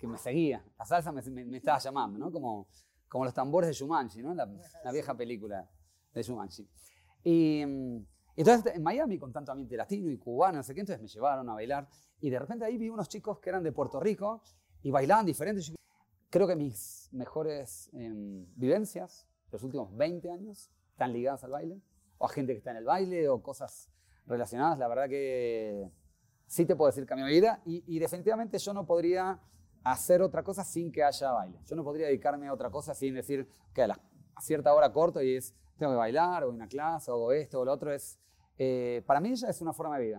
que me seguía. La salsa me estaba llamando, ¿no? Como los tambores de Jumanji, ¿no? La vieja película de Jumanji. Y entonces en Miami, con tanto ambiente latino y cubano, no sé qué, entonces me llevaron a bailar. Y de repente ahí vi unos chicos que eran de Puerto Rico y bailaban diferentes. Creo que mis mejores vivencias, los últimos 20 años, están ligadas al baile. O a gente que está en el baile o cosas relacionadas. La verdad que sí te puedo decir que cambió mi vida. Y definitivamente yo no podría hacer otra cosa sin que haya baile. Yo no podría dedicarme a otra cosa sin decir que a cierta hora corto y tengo que bailar o una clase o hago esto o lo otro. Para mí ya es una forma de vida.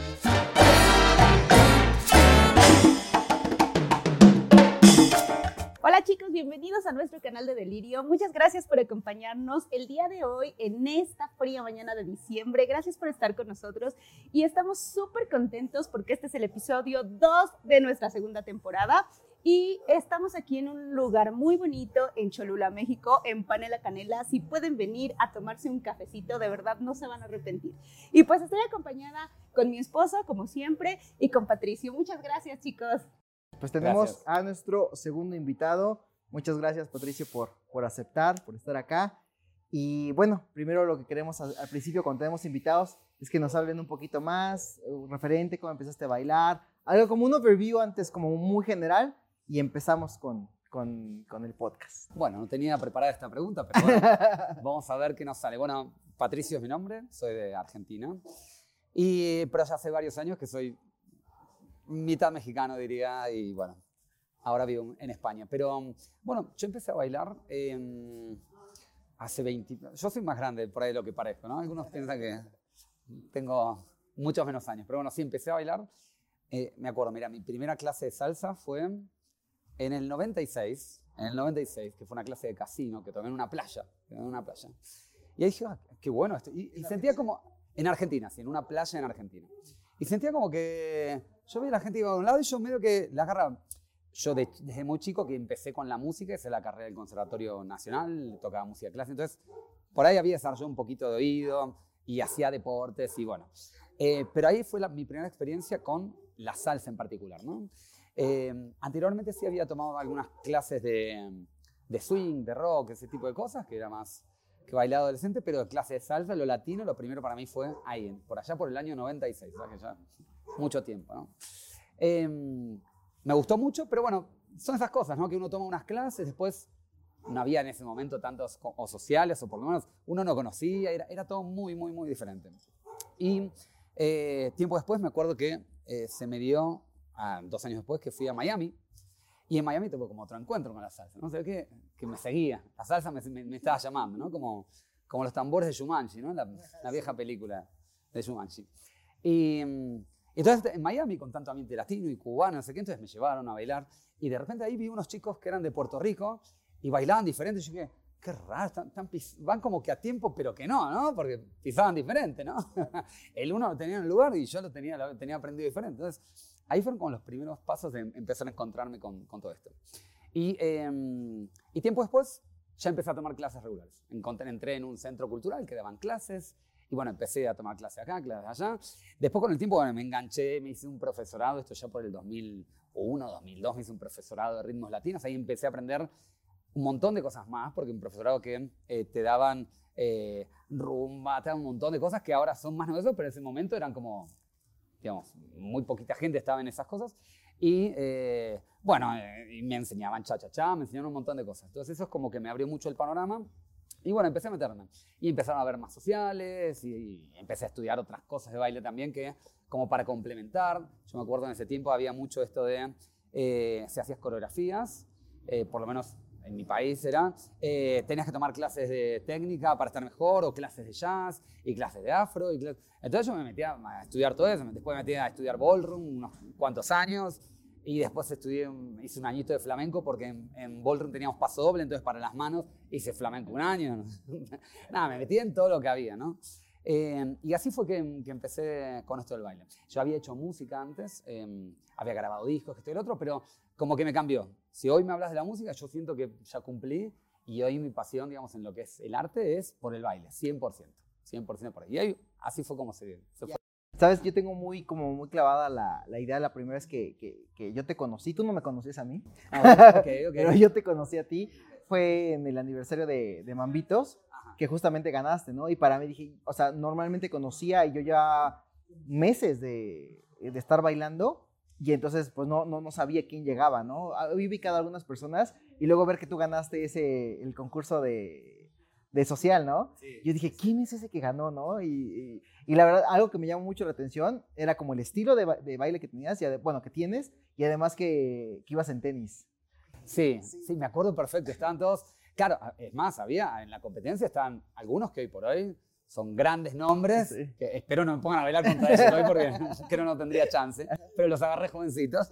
Hola chicos, bienvenidos a nuestro canal de Delirio. Muchas gracias por acompañarnos el día de hoy en esta fría mañana de diciembre. Gracias por estar con nosotros y estamos súper contentos porque este es el episodio 2 de nuestra segunda temporada y estamos aquí en un lugar muy bonito en Cholula, México, en Panela Canela. Si pueden venir a tomarse un cafecito, de verdad no se van a arrepentir. Y pues estoy acompañada con mi esposo, como siempre, y con Patricio. Muchas gracias, chicos. Pues tenemos a nuestro segundo invitado. Muchas gracias, Patricio, por aceptar, por estar acá. Y bueno, primero lo que queremos al principio cuando tenemos invitados es que nos hablen un poquito más, referente, cómo empezaste a bailar, algo como un overview antes, como muy general, y empezamos con el podcast. Bueno, no tenía preparada esta pregunta, pero bueno, vamos a ver qué nos sale. Bueno, Patricio es mi nombre, soy de Argentina, pero ya hace varios años que soy mitad mexicano, diría, y bueno, ahora vivo en España. Pero bueno, yo empecé a bailar hace 20... Yo soy más grande por ahí de lo que parezco, ¿no? Algunos piensan que tengo muchos menos años, pero bueno, sí, empecé a bailar. Me acuerdo, mira, mi primera clase de salsa fue en el 96, que fue una clase de casino que tomé en una playa. Y ahí dije, qué bueno esto. Y sentía como, en Argentina, sí, en una playa en Argentina. Y sentía como que yo veía a la gente que iba a un lado y yo medio que la agarraba. Yo desde muy chico que empecé con la música, hice la carrera del Conservatorio Nacional, tocaba música clásica, entonces por ahí había desarrollado un poquito de oído y hacía deportes y bueno. Pero ahí fue mi primera experiencia con la salsa en particular, ¿no? Anteriormente sí había tomado algunas clases de swing, de rock, ese tipo de cosas, que era más que bailaba adolescente, pero de clase de salsa, lo latino, lo primero para mí fue ahí, por allá por el año 96, o sea que ya mucho tiempo, ¿no? Me gustó mucho, pero bueno, son esas cosas, ¿no? Que uno toma unas clases, después no había en ese momento tantos o sociales, o por lo menos uno no conocía, era todo muy, muy, muy diferente. Y tiempo después me acuerdo que se me dio, 2 años después, que fui a Miami. Y en Miami tuve como otro encuentro con la salsa, ¿no? O sea, que me seguía. La salsa me estaba llamando, ¿no? Como los tambores de Jumanji, ¿no? La vieja película de Jumanji. Y entonces en Miami, con tanto ambiente latino y cubano, no sé qué, entonces me llevaron a bailar. Y de repente ahí vi unos chicos que eran de Puerto Rico y bailaban diferente. Y yo dije, qué raro, van como que a tiempo, pero que no, ¿no? Porque pisaban diferente, ¿no? El uno lo tenía en un lugar y yo lo tenía aprendido diferente. Entonces, ahí fueron como los primeros pasos de empezar a encontrarme con todo esto. Y tiempo después ya empecé a tomar clases regulares. Entré en un centro cultural que daban clases y bueno, empecé a tomar clases acá, clases allá. Después con el tiempo bueno, me enganché, me hice un profesorado, esto ya por el 2001, 2002, me hice un profesorado de ritmos latinos. Ahí empecé a aprender un montón de cosas más, porque un profesorado que te daban rumba, te daban un montón de cosas que ahora son más novedosas, pero en ese momento eran como, digamos, muy poquita gente estaba en esas cosas. Y bueno, y me enseñaban cha-cha-cha, me enseñaron un montón de cosas. Entonces eso es como que me abrió mucho el panorama. Y bueno, empecé a meterme. Y empezaron a ver más sociales y empecé a estudiar otras cosas de baile también que como para complementar. Yo me acuerdo en ese tiempo había mucho esto de, se hacían coreografías, por lo menos en mi país tenías que tomar clases de técnica para estar mejor, o clases de jazz, y clases de afro. Entonces yo me metía a estudiar todo eso, después me metí a estudiar ballroom unos cuantos años, y después hice un añito de flamenco, porque en ballroom teníamos paso doble, entonces para las manos hice flamenco un año. Nada, me metí en todo lo que había, ¿no? Y así fue que empecé con esto del baile. Yo había hecho música antes, había grabado discos, esto y el otro, pero como que me cambió. Si hoy me hablas de la música, yo siento que ya cumplí y hoy mi pasión, digamos, en lo que es el arte es por el baile, 100% por ahí. Y ahí, así fue como se fue. Sabes, yo tengo como muy clavada la idea la primera vez que yo te conocí. Tú no me conocías a mí, pero yo te conocí a ti. Fue en el aniversario de Mambitos, que justamente ganaste, ¿no? Y para mí dije, o sea, normalmente conocía y yo ya meses de estar bailando y entonces pues no sabía quién llegaba, ¿no? Había ubicado a algunas personas y luego ver que tú ganaste el concurso de social, ¿no? Sí. Yo dije, ¿quién es ese que ganó, no? Y la verdad, algo que me llamó mucho la atención era como el estilo de baile que tenías, bueno, que tienes, y además que ibas en tenis. Sí, me acuerdo perfecto. Estaban todos. Claro, es más, en la competencia estaban algunos que hoy por hoy son grandes nombres, que espero no me pongan a bailar contra ellos hoy porque creo no tendría chance, pero los agarré jovencitos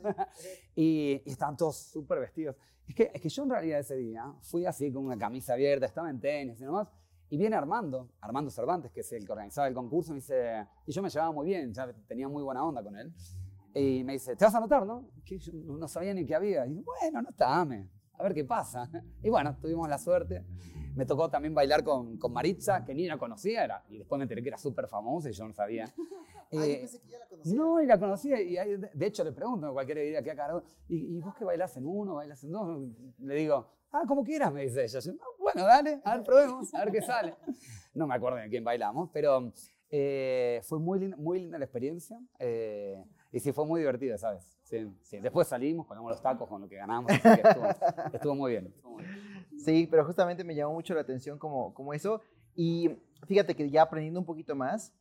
y estaban todos súper vestidos. Es que yo en realidad ese día fui así con una camisa abierta, estaba en tenis y nomás, y viene Armando Cervantes, que es el que organizaba el concurso, me dice, y yo me llevaba muy bien, ya tenía muy buena onda con él, y me dice, ¿te vas a anotar, no? Que yo no sabía ni qué había. Y digo, bueno, anotame, a ver qué pasa. Y bueno, tuvimos la suerte. Me tocó también bailar con Maritza, que ni la conocía, y después me enteré que era súper famosa y yo no sabía. Pensé que ya la conocía. No, y la conocía, y de hecho le pregunto a cualquier día que acá, ¿y vos qué bailás en uno, bailás en dos? Le digo, como quieras, me dice ella. Yo, bueno, dale, a ver, probemos, a ver qué sale. No me acuerdo de quién bailamos, pero fue muy linda la experiencia. Y sí, fue muy divertido, ¿sabes? Sí. Después salimos, ponemos los tacos con lo que ganamos, así que estuvo muy bien. Sí, pero justamente me llamó mucho la atención como eso. Y fíjate que ya aprendiendo un poquito más,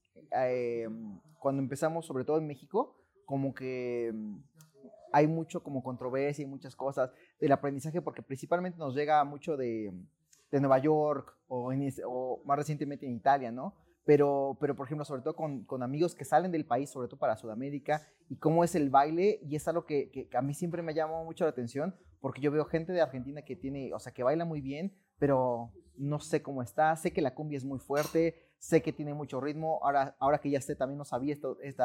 cuando empezamos, sobre todo en México, como que hay mucho como controversia y muchas cosas del aprendizaje, porque principalmente nos llega mucho de Nueva York o más recientemente en Italia, ¿no? Pero por ejemplo, sobre todo con amigos que salen del país, sobre todo para Sudamérica, y cómo es el baile, y es algo que a mí siempre me llamó mucho la atención, porque yo veo gente de Argentina que tiene, o sea, que baila muy bien, pero no sé cómo está, sé que la cumbia es muy fuerte, sé que tiene mucho ritmo, ahora que ya sé, también no sabía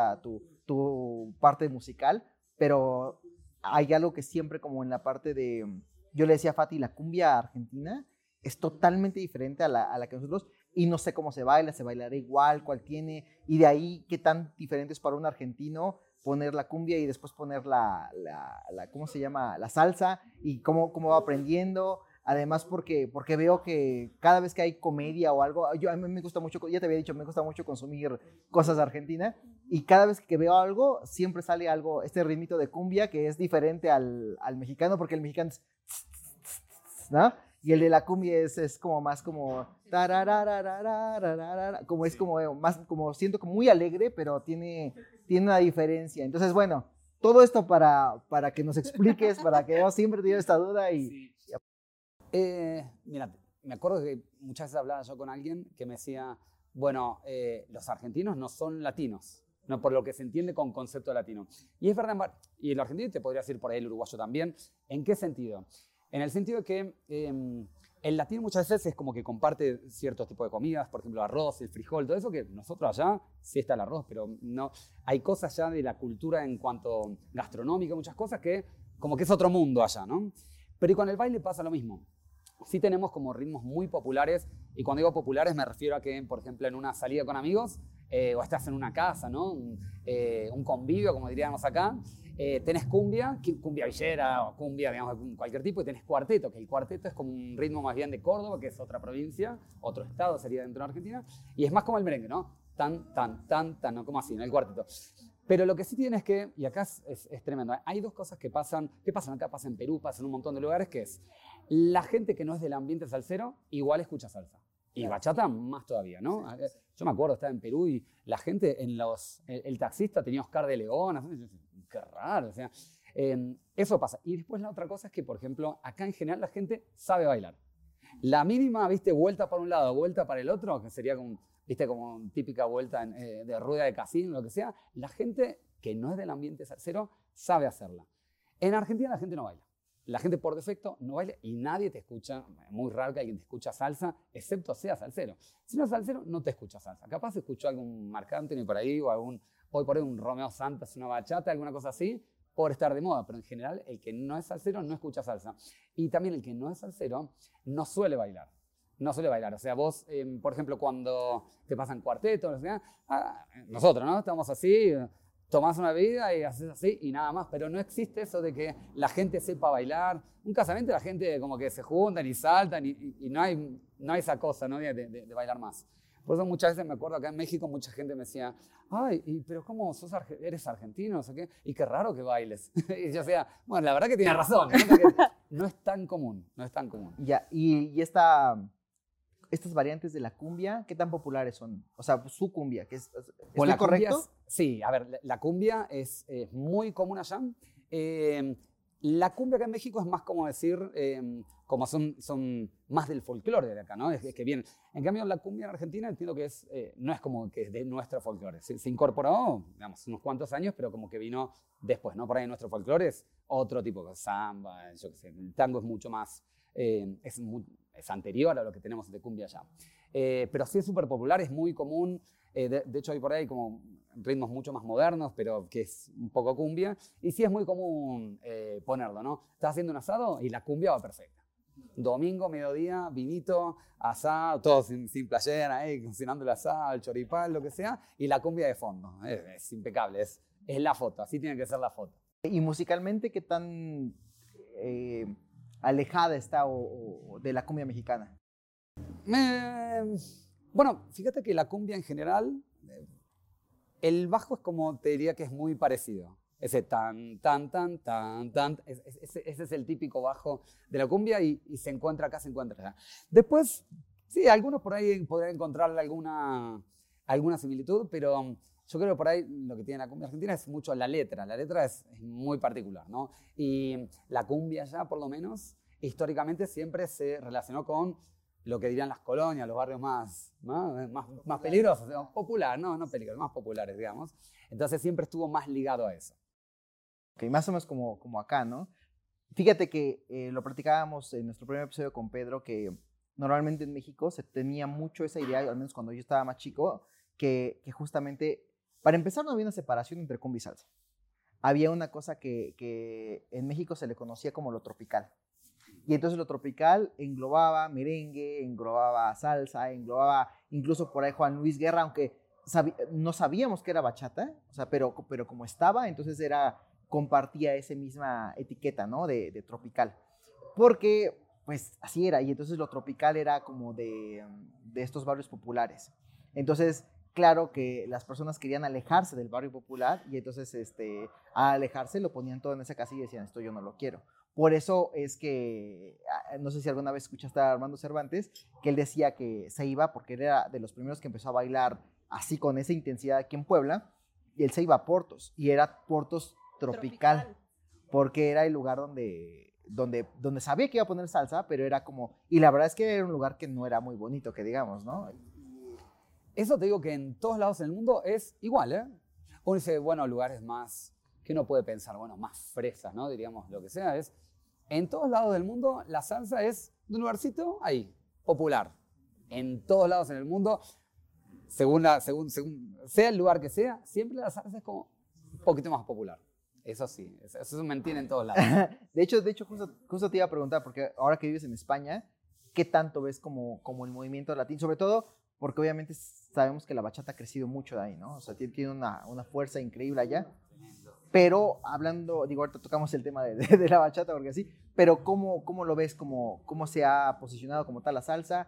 tu parte musical, pero hay algo que siempre como en la parte yo le decía a Fati, la cumbia argentina es totalmente diferente a la que nosotros, y no sé cómo se bailará igual, cuál tiene, y de ahí qué tan diferente es para un argentino poner la cumbia y después poner ¿cómo se llama? La salsa, y cómo va aprendiendo. Además, porque veo que cada vez que hay comedia o algo, a mí me gusta mucho, ya te había dicho, me gusta mucho consumir cosas de Argentina, y cada vez que veo algo, siempre sale algo, este ritmito de cumbia que es diferente al mexicano, porque el mexicano es, ¿no? Y el de la cumbia es como más como como es como más como siento como muy alegre, pero tiene una diferencia. Entonces, bueno, todo esto para que nos expliques, para que yo siempre tenga esta duda y mira, me acuerdo que muchas veces hablaba yo con alguien que me decía, bueno, los argentinos no son latinos, no por lo que se entiende con concepto de latino. Y es verdad, y el argentino te podría decir por ahí el uruguayo también. ¿En qué sentido? En el sentido de que el latino muchas veces es como que comparte ciertos tipos de comidas, por ejemplo, arroz, el frijol, todo eso que nosotros allá sí está el arroz, pero no, hay cosas ya de la cultura en cuanto gastronómica, muchas cosas que como que es otro mundo allá, ¿no? Pero y con el baile pasa lo mismo. Sí tenemos como ritmos muy populares, y cuando digo populares me refiero a que, por ejemplo, en una salida con amigos, o estás en una casa, ¿no? Un convivio, como diríamos acá, tenés cumbia villera o cumbia, digamos, de cualquier tipo, y tenés cuarteto, que el cuarteto es como un ritmo más bien de Córdoba, que es otra provincia, otro estado sería dentro de Argentina, y es más como el merengue, ¿no? Tan, tan, tan, tan, no como así, ¿no? El cuarteto. Pero lo que sí tiene es que, y acá es tremendo, hay dos cosas que pasan acá, pasa en Perú, pasa en un montón de lugares, que es la gente que no es del ambiente salsero, igual escucha salsa. Y bachata más todavía, ¿no? Yo me acuerdo, estaba en Perú y la gente, el taxista tenía Oscar de León, qué raro, o sea, eso pasa. Y después la otra cosa es que, por ejemplo, acá en general la gente sabe bailar. La mínima, viste, vuelta para un lado, vuelta para el otro, que sería como, viste, como típica vuelta de rueda de casino, lo que sea, la gente que no es del ambiente salsero sabe hacerla. En Argentina la gente no baila. La gente por defecto no baila y nadie te escucha, es muy raro que alguien te escucha salsa, excepto sea salsero. Si no es salsero, no te escucha salsa. Capaz escuchó algún Marc Anthony por ahí, o hoy por ahí un Romeo Santos, una bachata, alguna cosa así, por estar de moda. Pero en general, el que no es salsero no escucha salsa. Y también el que no es salsero no suele bailar. no suele bailar. O sea, vos, por ejemplo, cuando te pasan cuartetos, no sé, nosotros, ¿no? Estamos así, tomás una bebida y haces así y nada más. Pero no existe eso de que la gente sepa bailar. Un casamiento la gente como que se juntan y saltan y no hay esa cosa, ¿no? de bailar más. Por eso muchas veces me acuerdo acá en México, mucha gente me decía, ay, pero ¿cómo eres argentino? No sé qué, y qué raro que bailes. Y yo decía, bueno, la verdad que tiene razón, ¿no? Porque no es tan común, no es tan común. Ya, y estas variantes de la cumbia, ¿qué tan populares son? O sea, su cumbia, ¿estoy correcto? Sí, a ver, la cumbia es muy común allá. La cumbia acá en México es más como decir, como son más del folclore de acá, ¿no? Es que vienen. En cambio, la cumbia en Argentina entiendo que no es como que es de nuestro folclore. Se incorporó, digamos, unos cuantos años, pero como que vino después, ¿no? Por ahí nuestro folclore es otro tipo de samba, yo qué sé. El tango es mucho más, es anterior a lo que tenemos de cumbia allá. Pero sí es súper popular, es muy común. De hecho, hay por ahí como ritmos mucho más modernos, pero que es un poco cumbia. Y sí es muy común ponerlo, ¿no? Estás haciendo un asado y la cumbia va perfecta. Domingo, mediodía, vinito, asado, todos sin playera, cocinando el asado, el choripán, lo que sea, y la cumbia de fondo. Es impecable, es la foto, así tiene que ser la foto. Y musicalmente, ¿qué tan alejada está de la cumbia mexicana? Bueno, fíjate que la cumbia en general, el bajo es como, te diría que es muy parecido. Ese tan, tan, tan, tan, tan, ese es el típico bajo de la cumbia y se encuentra acá, se encuentra allá. Después, sí, algunos por ahí podrían encontrarle alguna similitud, pero yo creo que por ahí lo que tiene la cumbia argentina es mucho la letra. La letra es muy particular, ¿no? Y la cumbia allá, por lo menos, históricamente siempre se relacionó con lo que dirían las colonias, los barrios más peligrosos, popular, no peligrosos, más populares, digamos. Entonces siempre estuvo más ligado a eso. Ok, más o menos como acá, ¿no? Fíjate que lo platicábamos en nuestro primer episodio con Pedro, que normalmente en México se tenía mucho esa idea, al menos cuando yo estaba más chico, que justamente, para empezar, no había una separación entre cumbia y salsa. Había una cosa que en México se le conocía como lo tropical. Y entonces lo tropical englobaba merengue, englobaba salsa, englobaba incluso por ahí Juan Luis Guerra, aunque no sabíamos que era bachata, o sea, pero como estaba, entonces compartía esa misma etiqueta, ¿no? De tropical. Porque, pues, así era. Y entonces lo tropical era como de estos barrios populares. Entonces, claro que las personas querían alejarse del barrio popular y entonces al alejarse lo ponían todo en esa casilla y decían, esto yo no lo quiero. Por eso es que, no sé si alguna vez escuchaste a Armando Cervantes, que él decía que se iba porque él era de los primeros que empezó a bailar así con esa intensidad aquí en Puebla, y él se iba a Portos, y era Portos tropical. Porque era el lugar donde sabía que iba a poner salsa, pero era como, y la verdad es que era un lugar que no era muy bonito, que digamos, ¿no? Eso te digo que en todos lados en el mundo es igual, ¿eh? Uno dice, bueno, lugares más, que uno puede pensar, bueno, más fresas, ¿no? Diríamos lo que sea, en todos lados del mundo la salsa es de un lugarcito ahí, popular. En todos lados en el mundo, según sea el lugar que sea, siempre la salsa es como un poquito más popular. Eso sí, eso es mentira en todos lados. De hecho justo te iba a preguntar, porque ahora que vives en España, ¿qué tanto ves como el movimiento latino? Sobre todo porque obviamente sabemos que la bachata ha crecido mucho de ahí, ¿no? O sea, tiene una fuerza increíble allá. Pero hablando, digo, ahorita tocamos el tema de la bachata, porque así, pero ¿cómo lo ves? ¿Cómo se ha posicionado como tal la salsa?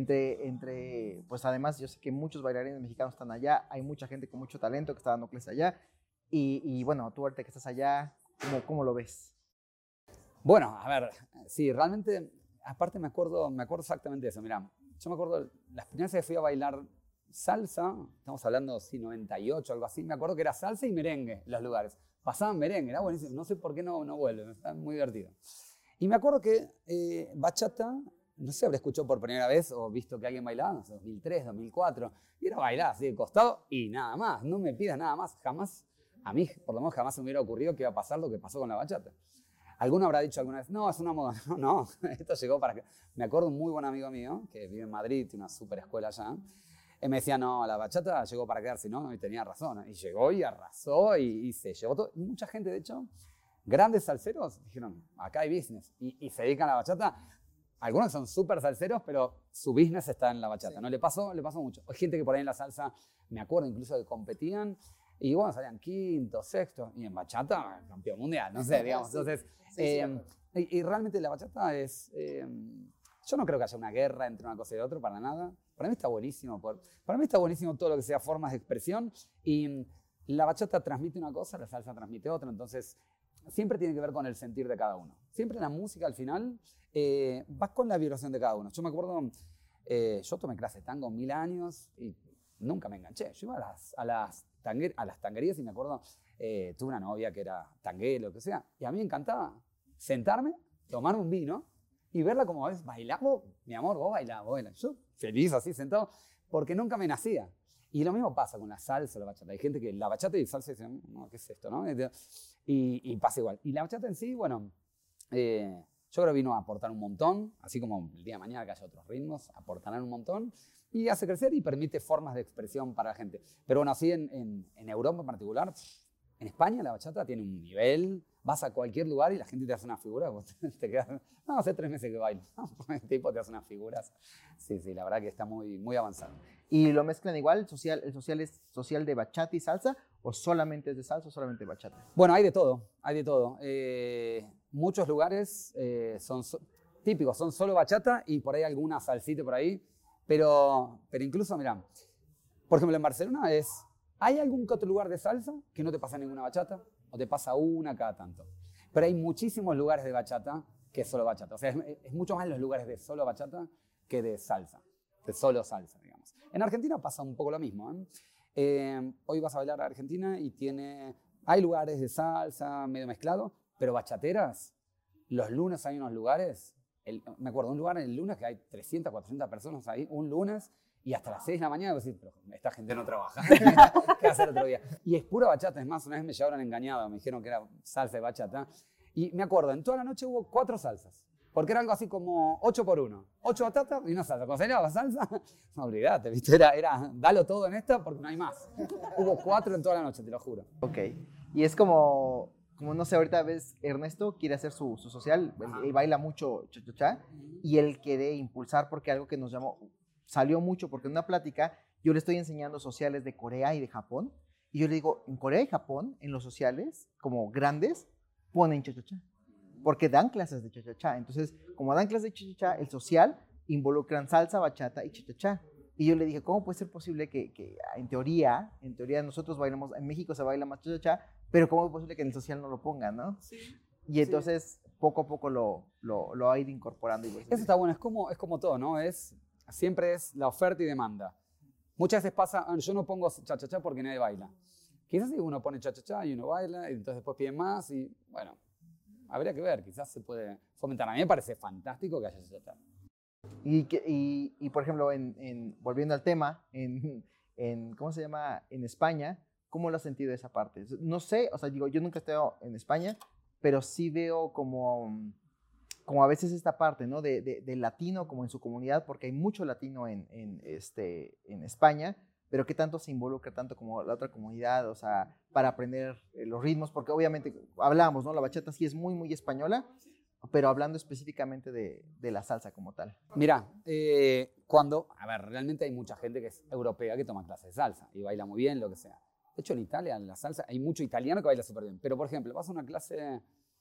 Pues además yo sé que muchos bailarines mexicanos están allá, hay mucha gente con mucho talento que está dando clases allá. Y bueno, tú ahorita que estás allá, ¿cómo lo ves? Bueno, a ver, sí, realmente, aparte me acuerdo exactamente de eso. Mirá, yo me acuerdo, las primeras veces que fui a bailar salsa, estamos hablando, sí, 98, algo así, me acuerdo que era salsa y merengue los lugares. Pasaban merengue, era buenísimo, no sé por qué no vuelven, está muy divertido. Y me acuerdo que bachata, no sé, habré escuchado por primera vez o visto que alguien bailaba, no sé, 2003, 2004, y era bailar así de costado y nada más, no me pidas nada más, jamás. A mí, por lo menos, jamás me hubiera ocurrido que iba a pasar lo que pasó con la bachata. Alguno habrá dicho alguna vez, no, es una moda. No, esto llegó para que... Me acuerdo un muy buen amigo mío, que vive en Madrid, tiene una super escuela allá, y me decía, no, la bachata llegó para quedarse, ¿no? Y tenía razón. Y llegó y arrasó y se llevó todo. Y mucha gente, de hecho, grandes salseros, dijeron, acá hay business. Y se dedican a la bachata. algunos son súper salseros, pero su business está en la bachata, ¿no? Le pasó mucho. Hay gente que por ahí en la salsa, me acuerdo incluso que competían y bueno, salían quinto, sexto, y en bachata, campeón mundial, no sé, digamos. Entonces, y realmente la bachata es... yo no creo que haya una guerra entre una cosa y otra, para nada. Para mí está buenísimo. Para mí está buenísimo todo lo que sea formas de expresión. Y la bachata transmite una cosa, la salsa transmite otra. Entonces, siempre tiene que ver con el sentir de cada uno. Siempre la música, al final, va con la vibración de cada uno. Yo me acuerdo, yo tomé clase de tango 1000 años y nunca me enganché. Yo iba a las tanguerías y me acuerdo, tuve una novia que era tanguera, lo que sea. Y a mí me encantaba sentarme, tomarme un vino y verla como ves, bailar, mi amor, vos bailás. Yo feliz así sentado, porque nunca me nacía. Y lo mismo pasa con la salsa o la bachata. Hay gente que la bachata y salsa dicen, no, ¿qué es esto? ¿No? Y pasa igual. Y la bachata en sí, bueno, yo creo que vino a aportar un montón, así como el día de mañana que haya otros ritmos, aportarán un montón y hace crecer y permite formas de expresión para la gente. Pero bueno, así en Europa en particular, en España la bachata tiene un nivel, vas a cualquier lugar y la gente te hace una figura, vos te quedas, no, hace 3 meses que bailo, el tipo te hace unas figuras. Sí, la verdad que está muy, muy avanzado. ¿Y lo mezclan igual? ¿El social es social de bachata y salsa? ¿O solamente es de salsa o solamente de bachata? Bueno, hay de todo, hay de todo. Muchos lugares son típicos, son solo bachata y por ahí alguna salsita por ahí, pero incluso, mirá, por ejemplo en Barcelona ¿hay algún que otro lugar de salsa que no te pasa ninguna bachata? O te pasa una cada tanto. Pero hay muchísimos lugares de bachata que es solo bachata. O sea, es mucho más los lugares de solo bachata que de salsa, de solo salsa, digamos. En Argentina pasa un poco lo mismo. Hoy vas a bailar a Argentina y hay lugares de salsa medio mezclado, pero bachateras, los lunes hay unos lugares, me acuerdo un lugar en el lunes que hay 300, 400 personas ahí, un lunes, y hasta las 6 de la mañana, voy a decir, pero esta gente no trabaja, ¿qué hacer otro día? Y es pura bachata, es más, una vez me llevaron engañado, me dijeron que era salsa de bachata, y me acuerdo, en toda la noche hubo 4 salsas, porque era algo así como 8 por 1, 8 batatas y una salsa. Cuando salía la salsa, no olvidate, ¿viste? Era dalo todo en esta porque no hay más. Hubo 4 en toda la noche, te lo juro. Ok, y es como no sé, ahorita ves, Ernesto quiere hacer su social, él baila mucho cha-cha-cha, y él quiere impulsar porque algo que nos salió mucho, porque en una plática yo le estoy enseñando sociales de Corea y de Japón, y yo le digo, en Corea y Japón, en los sociales, como grandes, ponen cha-cha-cha, porque dan clases de cha-cha-cha. Entonces, como dan clases de cha-cha-cha, el social involucran salsa, bachata y cha-cha-cha. Y yo le dije, ¿cómo puede ser posible que en teoría nosotros bailamos, en México se baila más cha-cha-cha, pero cómo es posible que en el social no lo pongan, ¿no? Sí. Y entonces, poco a poco lo ha ido incorporando. Eso está bueno, es como todo, ¿no? Siempre es la oferta y demanda. Muchas veces pasa, yo no pongo cha-cha-cha porque nadie baila. Quizás si uno pone cha-cha-cha y uno baila, y entonces después piden más y, bueno, habría que ver, quizás se puede fomentar. A mí me parece fantástico que haya cha-cha-cha. Y por ejemplo, volviendo al tema, ¿cómo se llama? En España, ¿cómo lo has sentido esa parte? No sé, o sea, digo, yo nunca he estado en España, pero sí veo como a veces esta parte, ¿no? De latino como en su comunidad, porque hay mucho latino en España, pero ¿qué tanto se involucra tanto como la otra comunidad? O sea, para aprender los ritmos, porque obviamente hablábamos, ¿no? La bachata sí es muy, muy española, pero hablando específicamente de la salsa como tal. Mira, realmente hay mucha gente que es europea que toma clases de salsa y baila muy bien, lo que sea. De hecho, en Italia, en la salsa, hay mucho italiano que baila súper bien. Pero, por ejemplo, vas a una clase...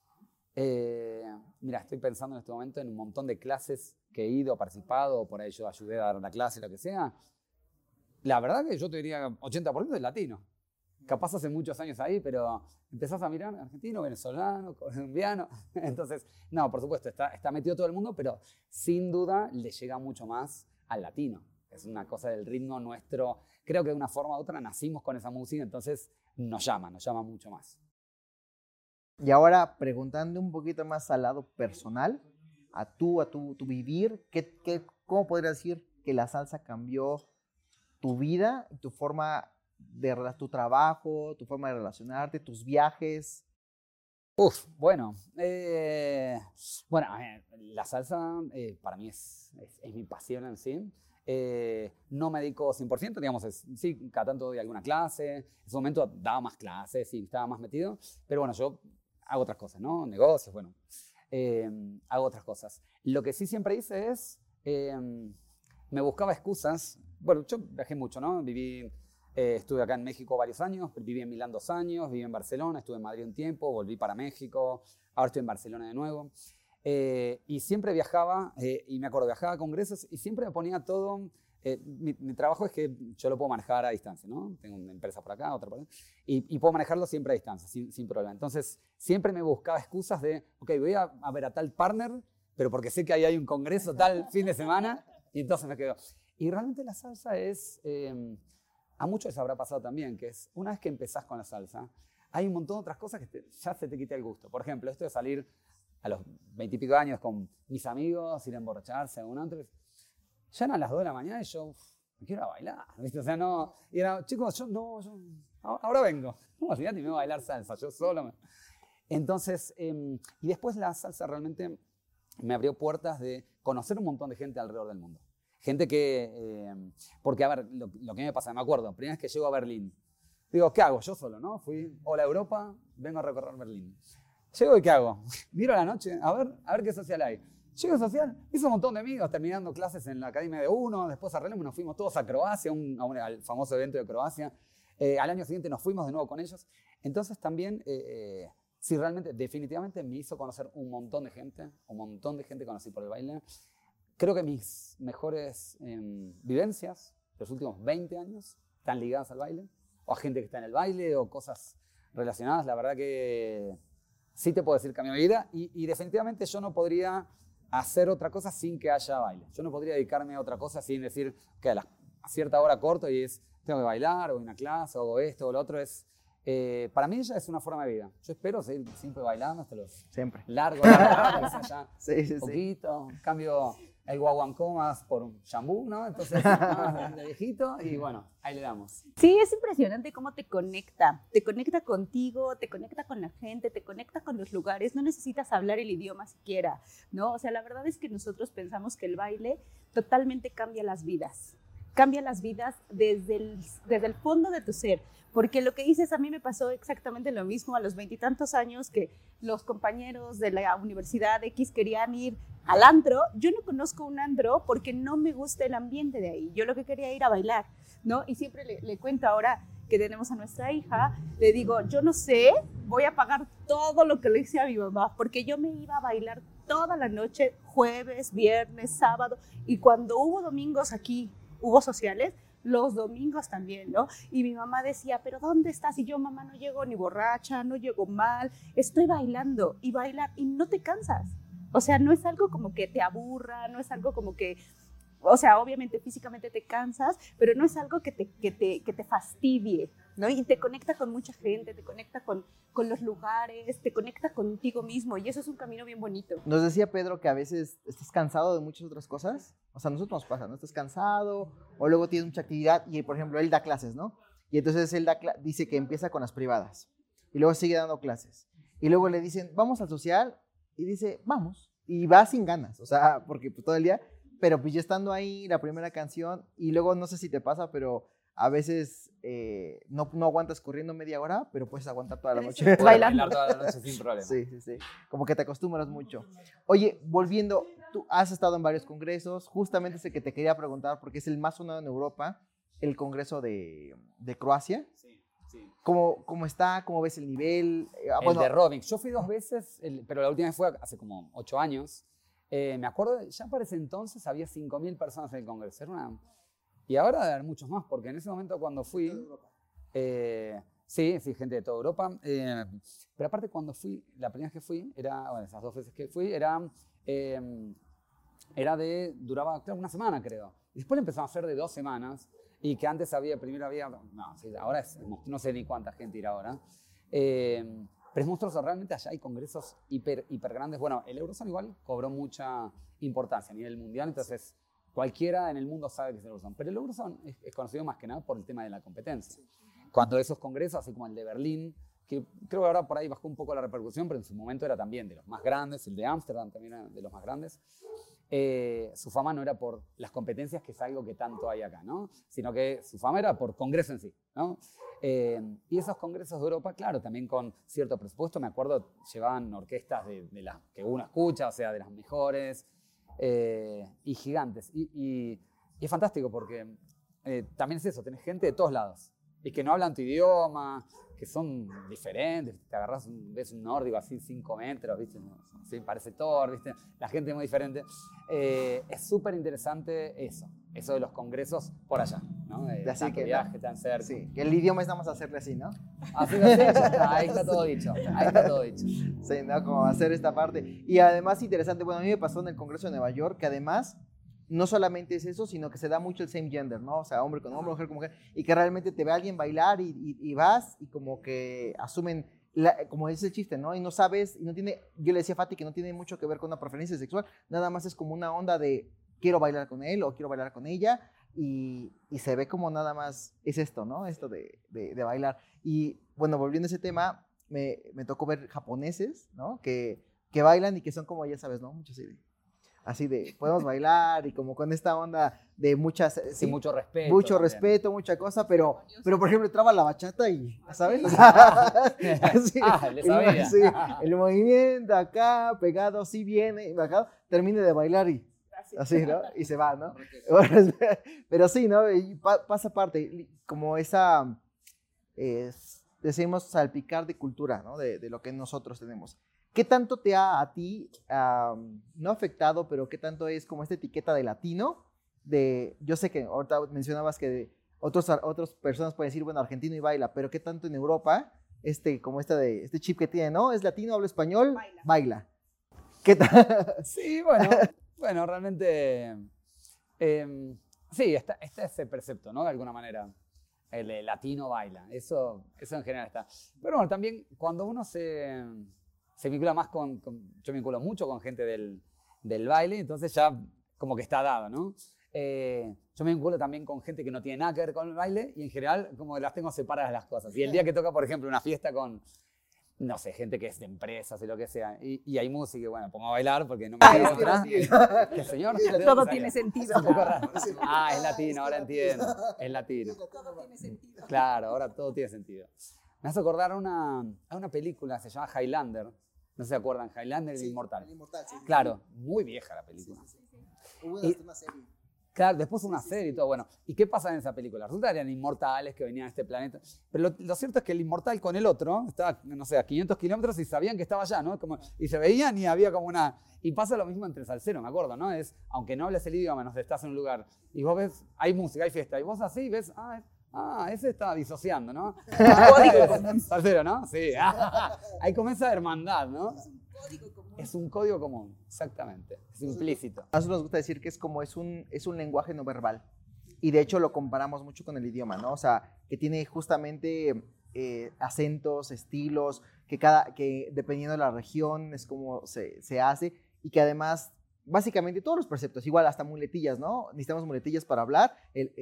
mira, estoy pensando en este momento en un montón de clases que he ido, participado, o por ahí yo ayudé a dar una clase, lo que sea. La verdad que yo te diría 80% es latino. Capaz hace muchos años ahí, pero empezás a mirar argentino, venezolano, colombiano. Entonces, no, por supuesto, está metido todo el mundo, pero sin duda le llega mucho más al latino. Es una cosa del ritmo nuestro. Creo que de una forma u otra nacimos con esa música, entonces nos llama mucho más. Y ahora, preguntando un poquito más al lado personal, a tu vivir, ¿cómo podrías decir que la salsa cambió tu vida, tu forma de tu trabajo, tu forma de relacionarte, tus viajes? Bueno, la salsa para mí es mi pasión en sí. No me dedico 100%, digamos, sí, cada tanto doy alguna clase. En ese momento daba más clases, sí, estaba más metido. Pero bueno, yo hago otras cosas, ¿no? Negocios, bueno. hago otras cosas. Lo que sí siempre hice es, me buscaba excusas. Bueno, yo viajé mucho, ¿no? Estuve acá en México varios años, viví en Milán 2 años, viví en Barcelona, estuve en Madrid un tiempo, volví para México, ahora estoy en Barcelona de nuevo. Y siempre viajaba, y me acuerdo, viajaba a congresos y siempre me ponía todo. Mi trabajo es que yo lo puedo manejar a distancia, ¿no? Tengo una empresa por acá, otra por acá, y puedo manejarlo siempre a distancia, sin problema. Entonces, siempre me buscaba excusas de, ok, voy a ver a tal partner, pero porque sé que ahí hay un congreso tal fin de semana, y entonces me quedo. Y realmente la salsa es, a muchos les habrá pasado también, que es, una vez que empezás con la salsa, hay un montón de otras cosas que ya se te quita el gusto. Por ejemplo, esto de salir a los 20 y pico años con mis amigos, ir a emborracharse a un antro. Ya eran las 2 de la mañana y yo me quiero ir a bailar, ¿viste? O sea, no. Y era, chicos, yo ahora vengo. No, olvidate, me voy a bailar salsa, yo solo. Entonces, y después la salsa realmente me abrió puertas de conocer un montón de gente alrededor del mundo. Gente que, porque a ver, lo que me pasa, me acuerdo, primera vez que llego a Berlín, digo, ¿qué hago? Yo solo, ¿no? Fui, hola Europa, vengo a recorrer Berlín. Llego y ¿qué hago? Miro a la noche, a ver qué social hay. Llego a social, hice un montón de amigos, terminando clases en la Academia de Uno, después arreglamos, nos fuimos todos a Croacia, al famoso evento de Croacia. Al año siguiente nos fuimos de nuevo con ellos. Entonces también, sí, realmente, definitivamente me hizo conocer un montón de gente conocí por el baile. Creo que mis mejores vivencias, los últimos 20 años, están ligadas al baile, o a gente que está en el baile, o cosas relacionadas. La verdad que sí te puedo decir que cambió mi vida, y definitivamente yo no podría hacer otra cosa sin que haya baile. Yo no podría dedicarme a otra cosa sin decir que a cierta hora corto y tengo que bailar, o una clase, o hago esto o lo otro. Para mí ya es una forma de vida. Yo espero seguir siempre bailando hasta los siempre largo, ya sí, poquito. Cambio el guaguancó más por un shambú, ¿no? Entonces, de viejito, y bueno, ahí le damos. Sí, es impresionante cómo te conecta contigo, te conecta con la gente, te conecta con los lugares, no necesitas hablar el idioma siquiera, ¿no? O sea, la verdad es que nosotros pensamos que el baile totalmente cambia las vidas desde el fondo de tu ser, porque lo que dices, a mí me pasó exactamente lo mismo a los 20 y tantos años, que los compañeros de la universidad X querían ir al antro. Yo no conozco un antro porque no me gusta el ambiente de ahí, yo lo que quería ir a bailar, ¿no? Y siempre le cuento, ahora que tenemos a nuestra hija, le digo, yo no sé, voy a pagar todo lo que le hice a mi mamá, porque yo me iba a bailar toda la noche, jueves, viernes, sábado, y cuando hubo domingos aquí, hubo sociales, los domingos también, ¿no? Y mi mamá decía, ¿pero dónde estás? Y yo, mamá, no llego ni borracha, no llego mal, estoy bailando, y bailar, y no te cansas. O sea, no es algo como que te aburra, no es algo como que, o sea, obviamente físicamente te cansas, pero no es algo que te fastidie, ¿no? Y te conecta con mucha gente, te conecta con los lugares, te conecta contigo mismo, y eso es un camino bien bonito. Nos decía Pedro que a veces estás cansado de muchas otras cosas. O sea, a nosotros nos pasa, ¿no? Estás cansado, o luego tienes mucha actividad, y por ejemplo, él da clases, ¿no? Y entonces él dice que empieza con las privadas, y luego sigue dando clases. Y luego le dicen, vamos al social, y dice, vamos. Y va sin ganas, o sea, porque pues, todo el día, pero pues ya estando ahí, la primera canción, y luego no sé si te pasa, pero a veces no aguantas corriendo media hora, pero puedes aguantar toda la noche. Bailar toda la noche sin problema. Sí. Como que te acostumbras mucho. Oye, volviendo, tú has estado en varios congresos, justamente ese que te quería preguntar, porque es el más sonado en Europa, el congreso de Croacia. Sí. ¿Cómo está? ¿Cómo ves el nivel? El de Robin. Yo fui 2 veces, pero la última vez fue hace como 8 años. Me acuerdo, ya para ese entonces había 5.000 personas en el congreso. Y ahora debe haber muchos más, porque en ese momento cuando fui... sí, gente de toda Europa. Pero aparte cuando fui, la primera vez que fui, esas 2 veces que fui, duraba claro, una semana, creo. Y después le empezamos a hacer de 2 semanas, y que antes ahora no sé ni cuánta gente irá ahora. Pero es monstruoso, realmente allá hay congresos hiper grandes. Bueno, el Eurozone igual cobró mucha importancia a nivel mundial, entonces cualquiera en el mundo sabe que es el Eurozone. Pero el Eurozone es conocido más que nada por el tema de la competencia. Cuando esos congresos, así como el de Berlín, que creo que ahora por ahí bajó un poco la repercusión, pero en su momento era también de los más grandes, el de Ámsterdam también era de los más grandes. su fama no era por las competencias, que es algo que tanto hay acá, ¿no? Sino que su fama era por congreso en sí, ¿no? Y esos congresos de Europa, claro, también con cierto presupuesto, me acuerdo, llevaban orquestas de las que uno escucha, o sea, de las mejores, y gigantes. Y es fantástico porque también es eso, tenés gente de todos lados, y que no hablan tu idioma, que son diferentes, te agarrás, ves un nórdico así 5 metros, ¿viste? Sí, parece Thor, ¿viste? La gente es muy diferente. Es súper interesante eso de los congresos por allá, ¿no? Así que viaje tan cerca. Sí, que el idioma es nada más hacerle así, ¿no? Así lo has hecho, ahí está todo dicho, ahí está todo dicho. Sí, ¿no? Como hacer esta parte. Y además interesante, bueno, a mí me pasó en el Congreso de Nueva York, que además no solamente es eso, sino que se da mucho el same gender, ¿no? O sea, hombre con hombre, mujer con mujer, y que realmente te ve alguien bailar y vas y como que asumen, como dice el chiste, ¿no? Y no sabes, y no tiene, yo le decía a Fati que no tiene mucho que ver con una preferencia sexual, nada más es como una onda de quiero bailar con él o quiero bailar con ella, y se ve como nada más es esto, ¿no? Esto de bailar. Y bueno, volviendo a ese tema, me tocó ver japoneses, ¿no? Que bailan y que son como, ya sabes, ¿no? Muchos así de, podemos bailar y como con esta onda de muchas... Sí, mucho respeto. Mucho respeto, mucha cosa, pero por ejemplo, traba la bachata y, ¿sabes? O sea, así, le sabía. Sí, el movimiento acá, pegado, así viene, acá, termine de bailar y así, ¿no? Y se va, ¿no? Pero sí, ¿no? Y pasa parte, como esa, decimos, salpicar de cultura, ¿no? De lo que nosotros tenemos. ¿Qué tanto te ha a ti, no afectado, pero qué tanto es como esta etiqueta de latino? Yo sé que ahorita mencionabas que otras personas pueden decir, bueno, argentino y baila, pero qué tanto en Europa, como este chip que tiene, ¿no? Es latino, habla español, baila. ¿Qué tal? Sí, bueno, realmente, sí, está ese precepto, ¿no? De alguna manera. El de latino baila, eso en general está. Pero bueno, también cuando uno se vincula más yo me vinculo mucho con gente del baile, entonces ya como que está dado, ¿no? Yo me vinculo también con gente que no tiene nada que ver con el baile y en general como las tengo separadas las cosas. Y el día que toca, por ejemplo, una fiesta con, no sé, gente que es de empresas y lo que sea, y hay música y bueno, pongo a bailar porque no me queda otra. ¿Qué señor? Todo tiene sentido. Es un poco raro. Es latino, ahora entiendo. Es latino. Todo tiene sentido. Claro, ahora todo tiene sentido. Me hace acordar a una película, se llama Highlander. ¿No se acuerdan? Highlander, el Inmortal. El Inmortal, sí. Claro, muy vieja la película. Sí. Hubo una serie. Claro, después una serie y todo. Bueno, ¿y qué pasa en esa película? Resulta que eran inmortales que venían a este planeta. Pero lo cierto es que el inmortal con el otro estaba, no sé, a 500 kilómetros y sabían que estaba allá, ¿no? Y se veían y había como una... Y pasa lo mismo entre salseros, me acuerdo, ¿no? Es, aunque no hables el idioma, no sé, estás en un lugar y vos ves, hay música, hay fiesta, y vos así ves, ese está disociando, ¿no? Código. Salsero, ¿no? Sí. Ahí comienza la hermandad, ¿no? Es un código común, exactamente. Es implícito. A nosotros nos gusta decir que es un lenguaje no verbal. Y de hecho lo comparamos mucho con el idioma, ¿no? O sea, que tiene justamente acentos, estilos, que dependiendo de la región es como se hace. Y que además, básicamente todos los preceptos, igual hasta muletillas, ¿no? Necesitamos muletillas para hablar,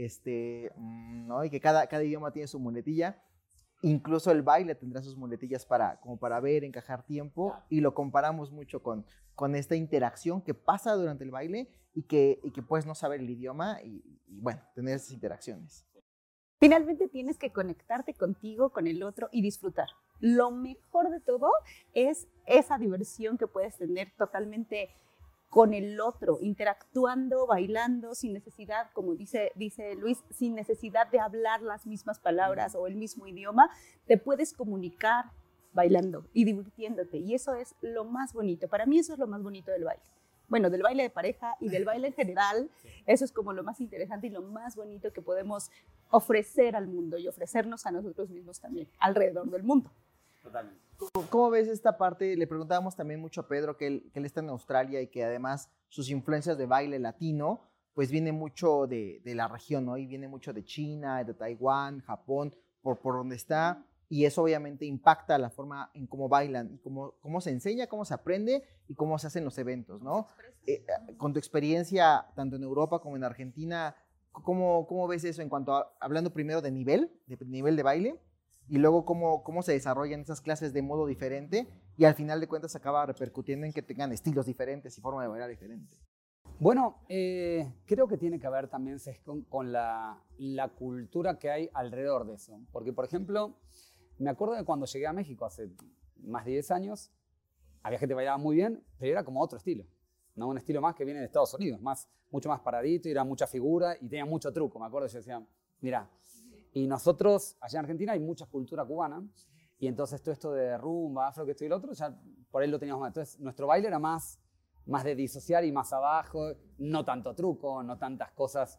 ¿no? Y que cada idioma tiene su muletilla. Incluso el baile tendrá sus muletillas como para ver, encajar tiempo, y lo comparamos mucho con esta interacción que pasa durante el baile y que puedes no saber el idioma y bueno, tener esas interacciones. Finalmente tienes que conectarte contigo, con el otro y disfrutar. Lo mejor de todo es esa diversión que puedes tener totalmente con el otro, interactuando, bailando, sin necesidad, como dice Luis, sin necesidad de hablar las mismas palabras o el mismo idioma, te puedes comunicar bailando y divirtiéndote. Y eso es lo más bonito. Para mí eso es lo más bonito del baile. Bueno, del baile de pareja y del baile en general, eso es como lo más interesante y lo más bonito que podemos ofrecer al mundo y ofrecernos a nosotros mismos también, alrededor del mundo. Totalmente. ¿Cómo ves esta parte? Le preguntábamos también mucho a Pedro que él está en Australia y que además sus influencias de baile latino pues viene mucho de la región, ¿no? Y viene mucho de China, de Taiwán, Japón, por donde está, y eso obviamente impacta la forma en cómo bailan y cómo se enseña, cómo se aprende y cómo se hacen los eventos, ¿no? Con tu experiencia tanto en Europa como en Argentina, ¿cómo ves eso en cuanto a, hablando primero de nivel de baile? Y luego cómo se desarrollan esas clases de modo diferente y al final de cuentas acaba repercutiendo en que tengan estilos diferentes y forma de bailar diferente. Bueno, creo que tiene que ver también con la cultura que hay alrededor de eso. Porque, por ejemplo, me acuerdo de cuando llegué a México hace más de 10 años, había gente que bailaba muy bien, pero era como otro estilo, ¿no? Un estilo más que viene de Estados Unidos, mucho más paradito, y era mucha figura y tenía mucho truco. Me acuerdo, yo decía, mira, y nosotros, allá en Argentina hay mucha cultura cubana, y entonces todo esto de rumba, afro, que esto y lo otro, ya por ahí lo teníamos más. Entonces, nuestro baile era más de disociar y más abajo, no tanto truco, no tantas cosas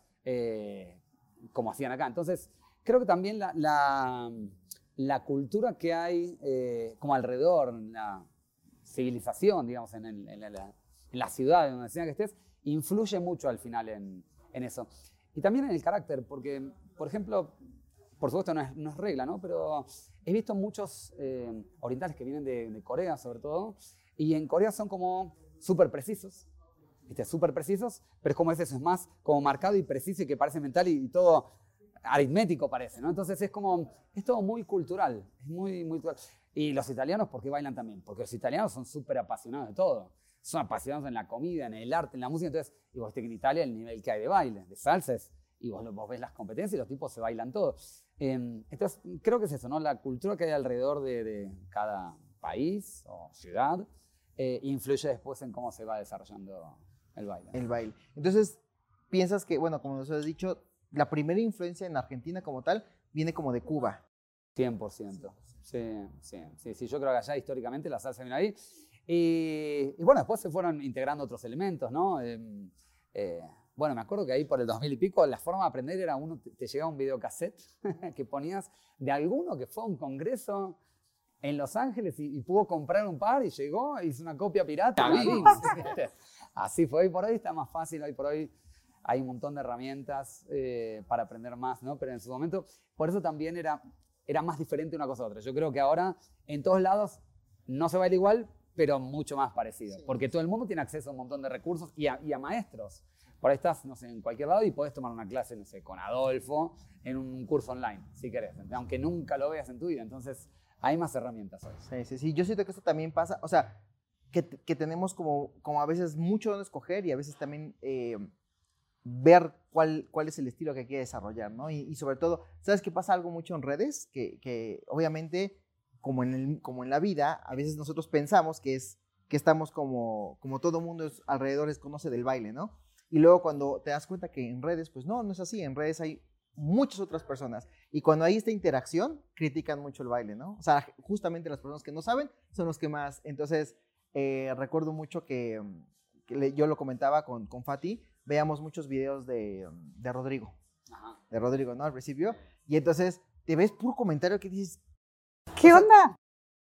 como hacían acá. Entonces, creo que también la cultura que hay como alrededor, la civilización, digamos, en la ciudad, en donde sea que estés, influye mucho al final en eso. Y también en el carácter, porque, por ejemplo, por supuesto no es regla, ¿no? Pero he visto muchos orientales que vienen de Corea, sobre todo, y en Corea son como súper precisos, ¿viste? Súper precisos, pero es como eso, es más como marcado y preciso y que parece mental y todo aritmético parece, ¿no? Entonces es todo muy cultural, es muy cultural. Y los italianos, ¿por qué bailan también? Porque los italianos son súper apasionados de todo. Son apasionados en la comida, en el arte, en la música. Entonces, y vos viste que en Italia el nivel que hay de baile, de salsa, y vos ves las competencias y los tipos se bailan todo. Entonces, creo que es eso, ¿no? La cultura que hay alrededor de cada país o ciudad influye después en cómo se va desarrollando el baile. El baile. Entonces, piensas que, bueno, como nos has dicho, la primera influencia en Argentina como tal viene como de Cuba. 100%. Sí. Yo creo que allá históricamente la salsa vino ahí. Y bueno, después se fueron integrando otros elementos, ¿no? Bueno, me acuerdo que ahí por el 2000 y pico, la forma de aprender era te llegaba un videocassette que ponías de alguno que fue a un congreso en Los Ángeles y pudo comprar un par y llegó, hizo una copia pirata. Así fue. Hoy por hoy está más fácil, hoy por hoy hay un montón de herramientas para aprender más, ¿no? Pero en su momento, por eso también era más diferente una cosa a otra. Yo creo que ahora en todos lados no se baila igual, pero mucho más parecido. Sí. Porque todo el mundo tiene acceso a un montón de recursos y a maestros. Por ahí estás, no sé, en cualquier lado y podés tomar una clase, no sé, con Adolfo en un curso online, si querés. Aunque nunca lo veas en tu vida. Entonces, hay más herramientas hoy. Sí. Yo siento que esto también pasa, o sea, que tenemos como a veces mucho donde escoger y a veces también ver cuál es el estilo que hay que desarrollar, ¿no? Y sobre todo, ¿sabes qué pasa algo mucho en redes? Que obviamente, como en la vida, a veces nosotros pensamos que estamos como todo mundo alrededor conoce del baile, ¿no? Y luego cuando te das cuenta que en redes, pues no es así, en redes hay muchas otras personas. Y cuando hay esta interacción, critican mucho el baile, ¿no? O sea, justamente las personas que no saben son los que más. Entonces, recuerdo mucho que yo lo comentaba con Fati, veíamos muchos videos de Rodrigo. Ajá. De Rodrigo, ¿no? Al principio. Y entonces te ves puro comentario que dices, ¿qué onda?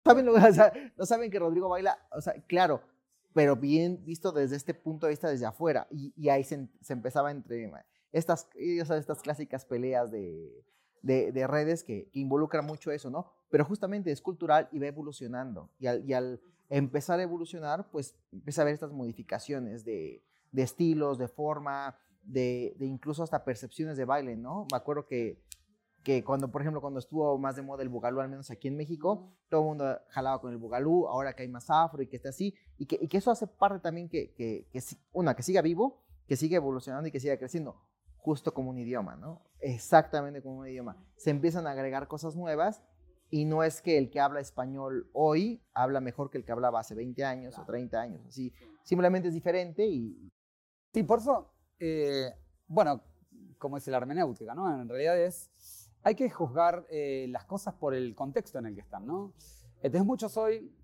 No saben que Rodrigo baila, o sea, claro, pero bien visto desde este punto de vista, desde afuera. Y ahí se empezaba entre estas clásicas peleas de redes que involucran mucho eso, ¿no? Pero justamente es cultural y va evolucionando. Y al empezar a evolucionar, pues empieza a haber estas modificaciones de estilos, de forma, de incluso hasta percepciones de baile, ¿no? Me acuerdo que cuando, por ejemplo, cuando estuvo más de moda el bugalú, al menos aquí en México, todo el mundo jalaba con el bugalú, ahora que hay más afro y que está así, y que eso hace parte también que siga vivo, que siga evolucionando y que siga creciendo, justo como un idioma, ¿no? Exactamente como un idioma. Se empiezan a agregar cosas nuevas y no es que el que habla español hoy habla mejor que el que hablaba hace 20 años o 30 años, así, simplemente es diferente y... Sí, por eso, bueno, como es la hermenéutica, ¿no? En realidad hay que juzgar las cosas por el contexto en el que están, ¿no? Entonces muchos hoy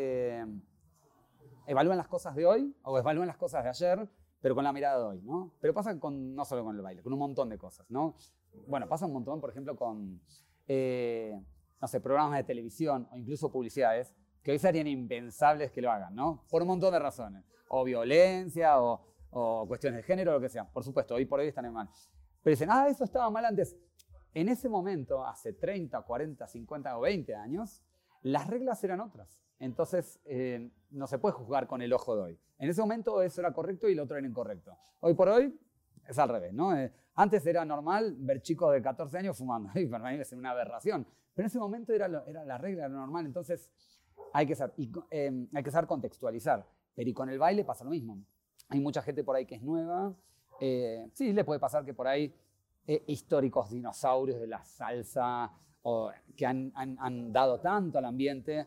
evalúan las cosas de hoy o evalúan las cosas de ayer, pero con la mirada de hoy, ¿no? Pero pasa no solo con el baile, con un montón de cosas, ¿no? Bueno, pasa un montón, por ejemplo, con, no sé, programas de televisión o incluso publicidades que hoy serían impensables que lo hagan, ¿no? Por un montón de razones. O violencia o cuestiones de género, o lo que sea. Por supuesto, hoy por hoy están en mal. Pero dicen, eso estaba mal antes. En ese momento, hace 30, 40, 50 o 20 años, las reglas eran otras. Entonces, no se puede juzgar con el ojo de hoy. En ese momento eso era correcto y lo otro era incorrecto. Hoy por hoy es al revés, ¿no? Antes era normal ver chicos de 14 años fumando. Y para mí es una aberración. Pero en ese momento era la regla, era normal. Entonces, hay que saber contextualizar. Pero y con el baile pasa lo mismo. hay mucha gente por ahí que es nueva. Sí, le puede pasar que por ahí históricos dinosaurios de la salsa o que han dado tanto al ambiente,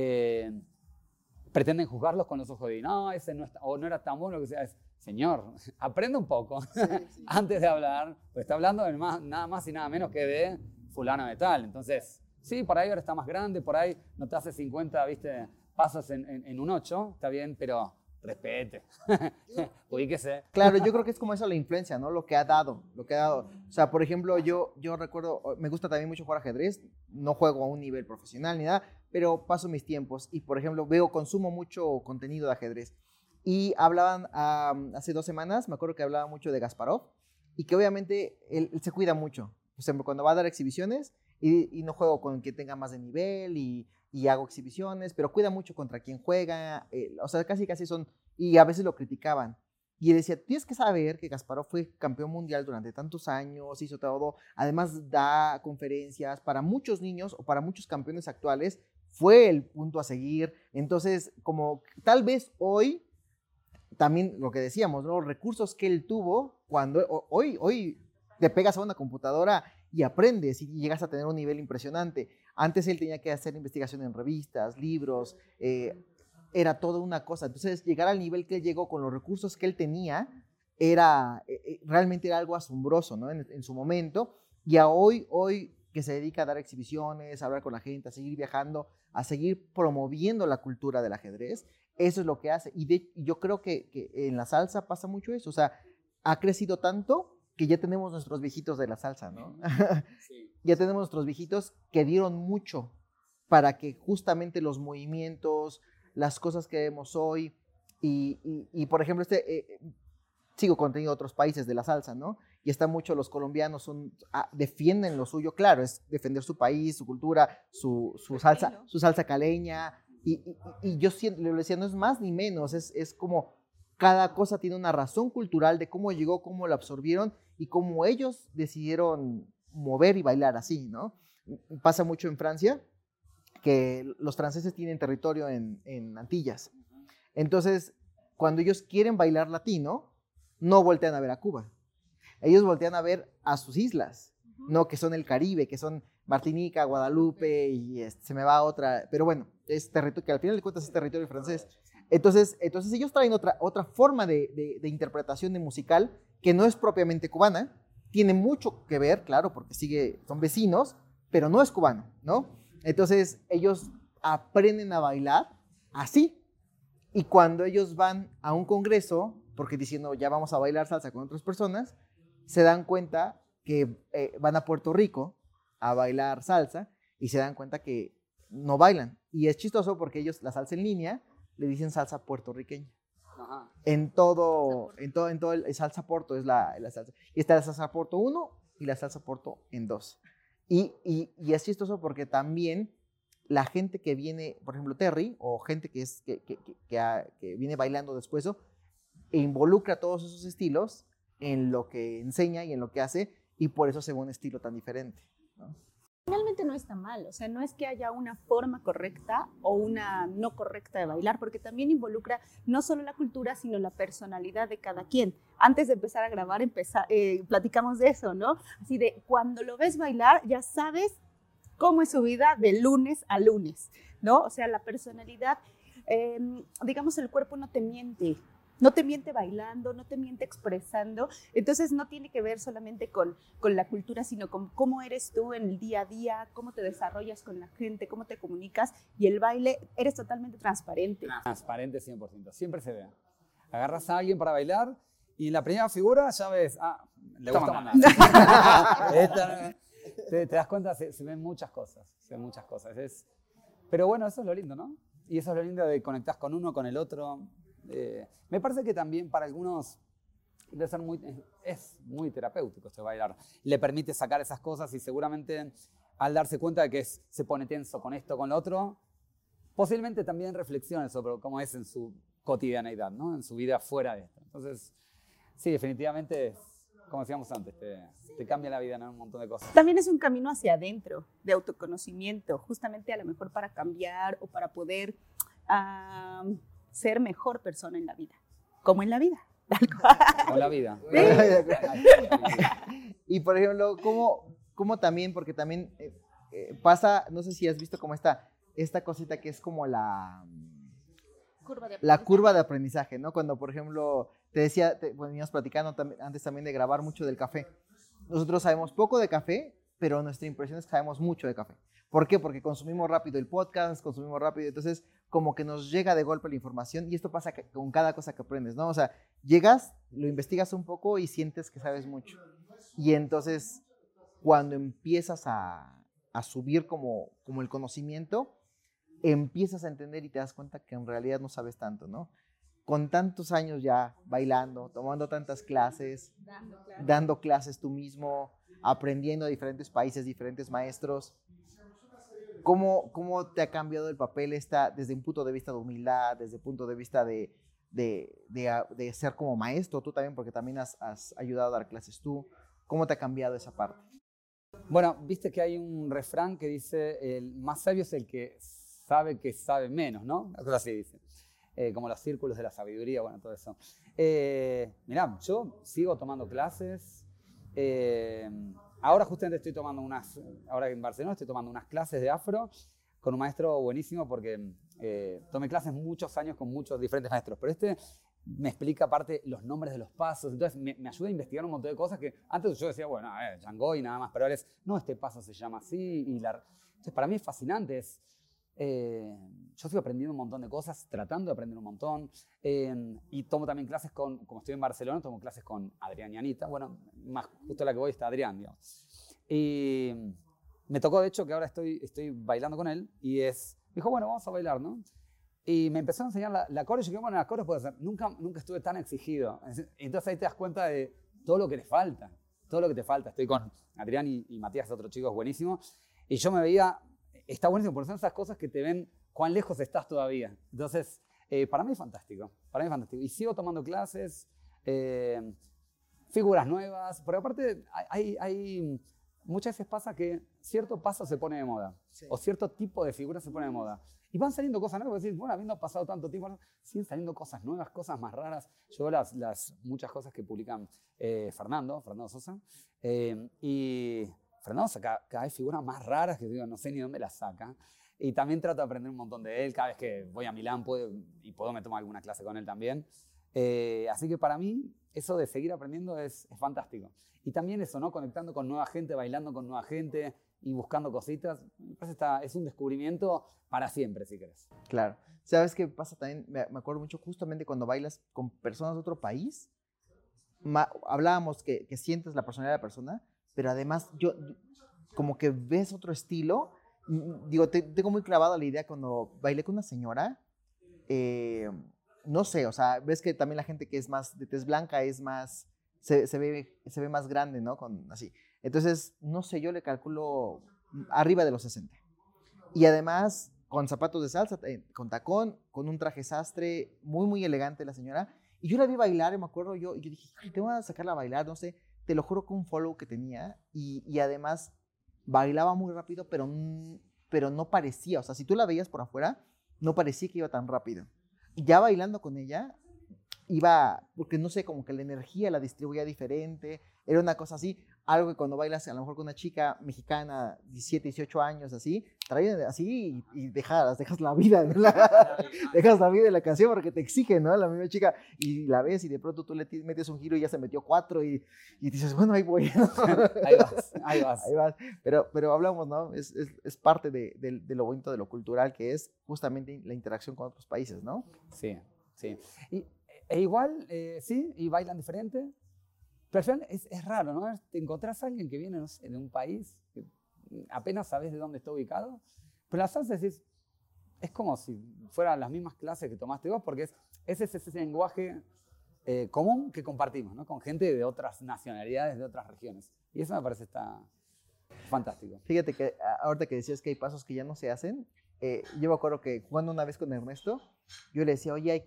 pretenden juzgarlos con los ojos de, no, ese no, o no era tan bueno, lo que sea. Señor, aprende un poco antes de hablar, pues está hablando de nada más y nada menos que de fulano de tal. Entonces, sí, por ahí ahora está más grande, por ahí no te hace 50, ¿viste? Pasos en un 8, está bien, pero respete, ubíquese. Claro, yo creo que es como eso la influencia, ¿no? Lo que ha dado. O sea, por ejemplo, yo recuerdo, me gusta también mucho jugar ajedrez, no juego a un nivel profesional ni nada, pero paso mis tiempos y, por ejemplo, consumo mucho contenido de ajedrez. Y hablaban hace 2 semanas, me acuerdo que hablaba mucho de Kasparov y que obviamente él se cuida mucho. Por ejemplo, cuando va a dar exhibiciones y no juego con quien tenga más de nivel y hago exhibiciones, pero cuida mucho contra quien juega, o sea, casi son, y a veces lo criticaban. Y él decía, tienes que saber que Kasparov fue campeón mundial durante tantos años, hizo todo, además da conferencias para muchos niños o para muchos campeones actuales, fue el punto a seguir. Entonces, como tal vez hoy, también lo que decíamos, ¿no? Los recursos que él tuvo, cuando hoy te pegas a una computadora y aprendes y llegas a tener un nivel impresionante. Antes él tenía que hacer investigación en revistas, libros, era toda una cosa. Entonces, llegar al nivel que él llegó con los recursos que él tenía, realmente era algo asombroso, ¿no? En su momento. Y a hoy que se dedica a dar exhibiciones, a hablar con la gente, a seguir viajando, a seguir promoviendo la cultura del ajedrez, eso es lo que hace. Y yo creo que en la salsa pasa mucho eso. O sea, ha crecido tanto que ya tenemos nuestros viejitos de la salsa, ¿no? Sí. Ya tenemos nuestros viejitos que dieron mucho para que justamente los movimientos, las cosas que vemos hoy, y por ejemplo, sigo contenido de otros países de la salsa, ¿no? Y están mucho los colombianos, defienden lo suyo, claro, es defender su país, su cultura, su salsa caleña, y yo le decía, no es más ni menos, es como cada cosa tiene una razón cultural de cómo llegó, cómo la absorbieron y cómo ellos decidieron mover y bailar así, ¿no? Pasa mucho en Francia, que los franceses tienen territorio en Antillas. Entonces, cuando ellos quieren bailar latino, no voltean a ver a Cuba. Ellos voltean a ver a sus islas, ¿no? Que son el Caribe, que son Martinica, Guadalupe y se me va otra. Pero bueno, es territorio, que al final de cuentas es territorio francés. Entonces ellos traen otra forma de interpretación de musical que no es propiamente cubana. Tiene mucho que ver, claro, porque son vecinos, pero no es cubano, ¿no? Entonces ellos aprenden a bailar así. Y cuando ellos van a un congreso, porque diciendo ya vamos a bailar salsa con otras personas, se dan cuenta que van a Puerto Rico a bailar salsa y se dan cuenta que no bailan. Y es chistoso porque ellos la salsa en línea le dicen salsa puertorriqueña. Ajá. En todo el salsa porto es la salsa. Y está la salsa porto 1 y la salsa porto en 2. Y es chistoso porque también la gente que viene, por ejemplo, Terry, o gente que viene bailando después, involucra todos esos estilos en lo que enseña y en lo que hace, y por eso se ve un estilo tan diferente, ¿no? Finalmente no está mal, o sea, no es que haya una forma correcta o una no correcta de bailar, porque también involucra no solo la cultura, sino la personalidad de cada quien. Antes de empezar a grabar, platicamos de eso, ¿no? Así de, cuando lo ves bailar, ya sabes cómo es su vida de lunes a lunes, ¿no? O sea, la personalidad, digamos, el cuerpo no te miente. No te miente bailando, no te miente expresando. Entonces no tiene que ver solamente con la cultura, sino con cómo eres tú en el día a día, cómo te desarrollas con la gente, cómo te comunicas. Y el baile, eres totalmente transparente. Transparente 100%, siempre se ve. Agarras a alguien para bailar y la primera figura ya ves, le gusta mandar. Te das cuenta, se ven muchas cosas, pero bueno, eso es lo lindo, ¿no? Y eso es lo lindo de conectar con uno, con el otro. Me parece que también para algunos es muy terapéutico este bailar. Le permite sacar esas cosas y seguramente al darse cuenta de que se pone tenso con esto, con lo otro, posiblemente también reflexione sobre cómo es en su cotidianeidad, ¿no? En su vida fuera de esto. Entonces, sí, definitivamente, como decíamos antes, te cambia la vida en un montón de cosas. También es un camino hacia adentro, de autoconocimiento, justamente a lo mejor para cambiar o para poder ser mejor persona en la vida. como en la vida. Con la vida. Y por ejemplo, ¿cómo también, porque también pasa, no sé si has visto como esta cosita que es como la curva de aprendizaje, ¿no? Cuando, por ejemplo, te decía, veníamos platicando antes también de grabar mucho del café. Nosotros sabemos poco de café, pero nuestra impresión es que sabemos mucho de café. ¿Por qué? Porque consumimos rápido el podcast, consumimos rápido, entonces como que nos llega de golpe la información y esto pasa con cada cosa que aprendes, ¿no? O sea, llegas, lo investigas un poco y sientes que sabes mucho. Y entonces, cuando empiezas a subir como el conocimiento, empiezas a entender y te das cuenta que en realidad no sabes tanto, ¿no? Con tantos años ya bailando, tomando tantas clases, dando clases tú mismo, aprendiendo de diferentes países, diferentes maestros, ¿cómo te ha cambiado el papel desde un punto de vista de humildad, desde el punto de vista de ser como maestro tú también, porque también has ayudado a dar clases tú? ¿Cómo te ha cambiado esa parte? Bueno, viste que hay un refrán que dice, el más sabio es el que sabe menos, ¿no? Una cosa así dice. Como los círculos de la sabiduría, bueno, todo eso. Mirá, yo sigo tomando clases. Ahora justamente ahora en Barcelona estoy tomando unas clases de afro con un maestro buenísimo porque tomé clases muchos años con muchos diferentes maestros, pero me explica aparte los nombres de los pasos, entonces me ayuda a investigar un montón de cosas que antes yo decía, bueno, Django y nada más, pero ahora no, este paso se llama así. Entonces para mí es fascinante, yo sigo aprendiendo un montón de cosas, tratando de aprender un montón, y tomo también clases como estoy en Barcelona, tomo clases con Adrián y Anita, bueno, más justo la que voy está Adrián, digamos. Y me tocó, de hecho, que ahora estoy bailando con él, y me dijo, bueno, vamos a bailar, ¿no? Y me empezó a enseñar la coreo, y yo dije, bueno, la coreo puedo hacer, nunca estuve tan exigido, entonces ahí te das cuenta de todo lo que te falta, todo lo que te falta. Estoy con Adrián y Matías, otro chico buenísimo, y yo me veía, está buenísimo, porque son esas cosas que te ven cuán lejos estás todavía. Entonces, para mí es fantástico, Y sigo tomando clases, figuras nuevas, porque aparte muchas veces pasa que cierto paso se pone de moda, sí, o cierto tipo de figura se pone de moda. Y van saliendo cosas nuevas, decís, bueno, habiendo pasado tanto tiempo, siguen saliendo cosas nuevas, cosas más raras. Yo veo muchas cosas que publican Fernando Sosa, y Fernando saca cada vez figuras más raras que digo, no sé ni dónde las saca. Y también trato de aprender un montón de él. Cada vez que voy a Milán me tomo alguna clase con él también. Así que para mí eso de seguir aprendiendo es fantástico. Y también eso, ¿no? Conectando con nueva gente, bailando con nueva gente y buscando cositas. Me parece es un descubrimiento para siempre, si querés. Claro. ¿Sabes qué pasa también? Me acuerdo mucho justamente cuando bailas con personas de otro país. Hablábamos que sientes la personalidad de la persona, pero además yo como que ves otro estilo. Digo, tengo muy clavada la idea cuando bailé con una señora, no sé, o sea, ves que también la gente que es más de tez blanca es más, se ve más grande, ¿no? Así. Entonces, no sé, yo le calculo arriba de los 60. Y además, con zapatos de salsa, con tacón, con un traje sastre, muy, muy elegante la señora. Y yo la vi bailar, y me acuerdo, yo dije, te voy a sacarla a bailar, no sé, te lo juro, con un follow que tenía. Y además, bailaba muy rápido, pero no parecía, o sea, si tú la veías por afuera, no parecía que iba tan rápido. Y ya bailando con ella, porque no sé, como que la energía la distribuía diferente, era una cosa así, algo que cuando bailas a lo mejor con una chica mexicana, 17, 18 años, así, traen así y dejas la vida, ¿no? Dejas la vida en la canción porque te exige, ¿no? La misma chica, y la ves y de pronto tú le metes un giro y ya se metió 4 y dices, bueno, ahí voy, ¿no? Ahí vas. Pero hablamos, ¿no? Es parte de lo bonito de lo cultural, que es justamente la interacción con otros países, ¿no? Sí. Igual, sí, y bailan diferente. Pero al final es raro, ¿no? Te encontrás a alguien que viene, no sé, de un país que apenas sabes de dónde está ubicado, pero la salsa es como si fueran las mismas clases que tomaste vos, porque es ese lenguaje común que compartimos, ¿no? Con gente de otras nacionalidades, de otras regiones. Y eso me parece está fantástico. Fíjate que ahorita que decías que hay pasos que ya no se hacen, yo me acuerdo que jugando una vez con Ernesto, yo le decía, oye,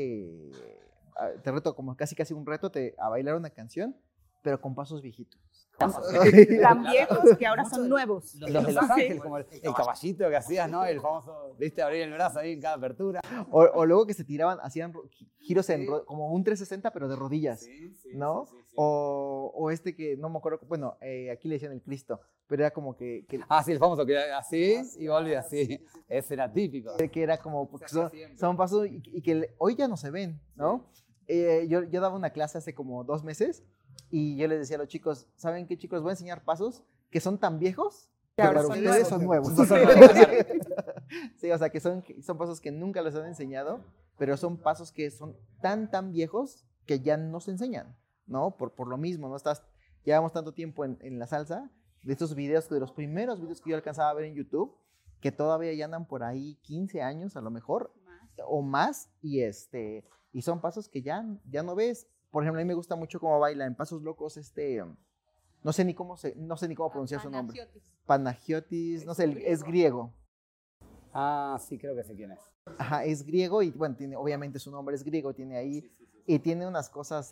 te reto como casi un reto a bailar una canción, pero con pasos viejitos. Tan viejos que ahora son nuevos. Los de Los Ángeles, como el caballito que hacías, ¿no? El famoso, viste, abrir el brazo ahí en cada apertura. O luego que se tiraban, hacían giros como un 360, pero de rodillas, ¿no? O este que, no me acuerdo, bueno, aquí le decían el Cristo, pero era como que Sí, el famoso que era así y volvía así. Ese era típico. que era como, porque son pasos y que hoy ya no se ven, ¿no? Yo daba una clase hace como 2 meses y yo les decía a los chicos, ¿saben qué, chicos? Les voy a enseñar pasos que son tan viejos que para ustedes son nuevos. Sí, o sea, que son pasos que nunca les han enseñado, pero son pasos que son tan viejos que ya no se enseñan, ¿no? Por lo mismo, ¿no? Llevamos tanto tiempo en la salsa, de estos videos, de los primeros videos que yo alcanzaba a ver en YouTube, que todavía ya andan por ahí 15 años a lo mejor, o más, y son pasos que ya no ves. Por ejemplo, a mí me gusta mucho cómo baila en Pasos Locos no sé ni cómo pronunciar su nombre. Panagiotis, no sé, es griego. Sí, creo que sé quién es. Ajá, es griego y bueno, obviamente su nombre es griego, tiene ahí, y tiene unas cosas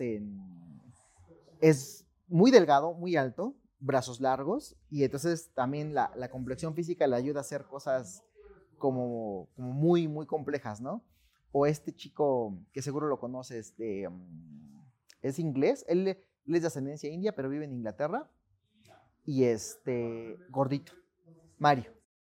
es muy delgado, muy alto, brazos largos, y entonces también la complexión física le ayuda a hacer cosas como muy, muy complejas, ¿no? O este chico que seguro lo conoces, es inglés, él es de ascendencia india, pero vive en Inglaterra, y gordito, Mario.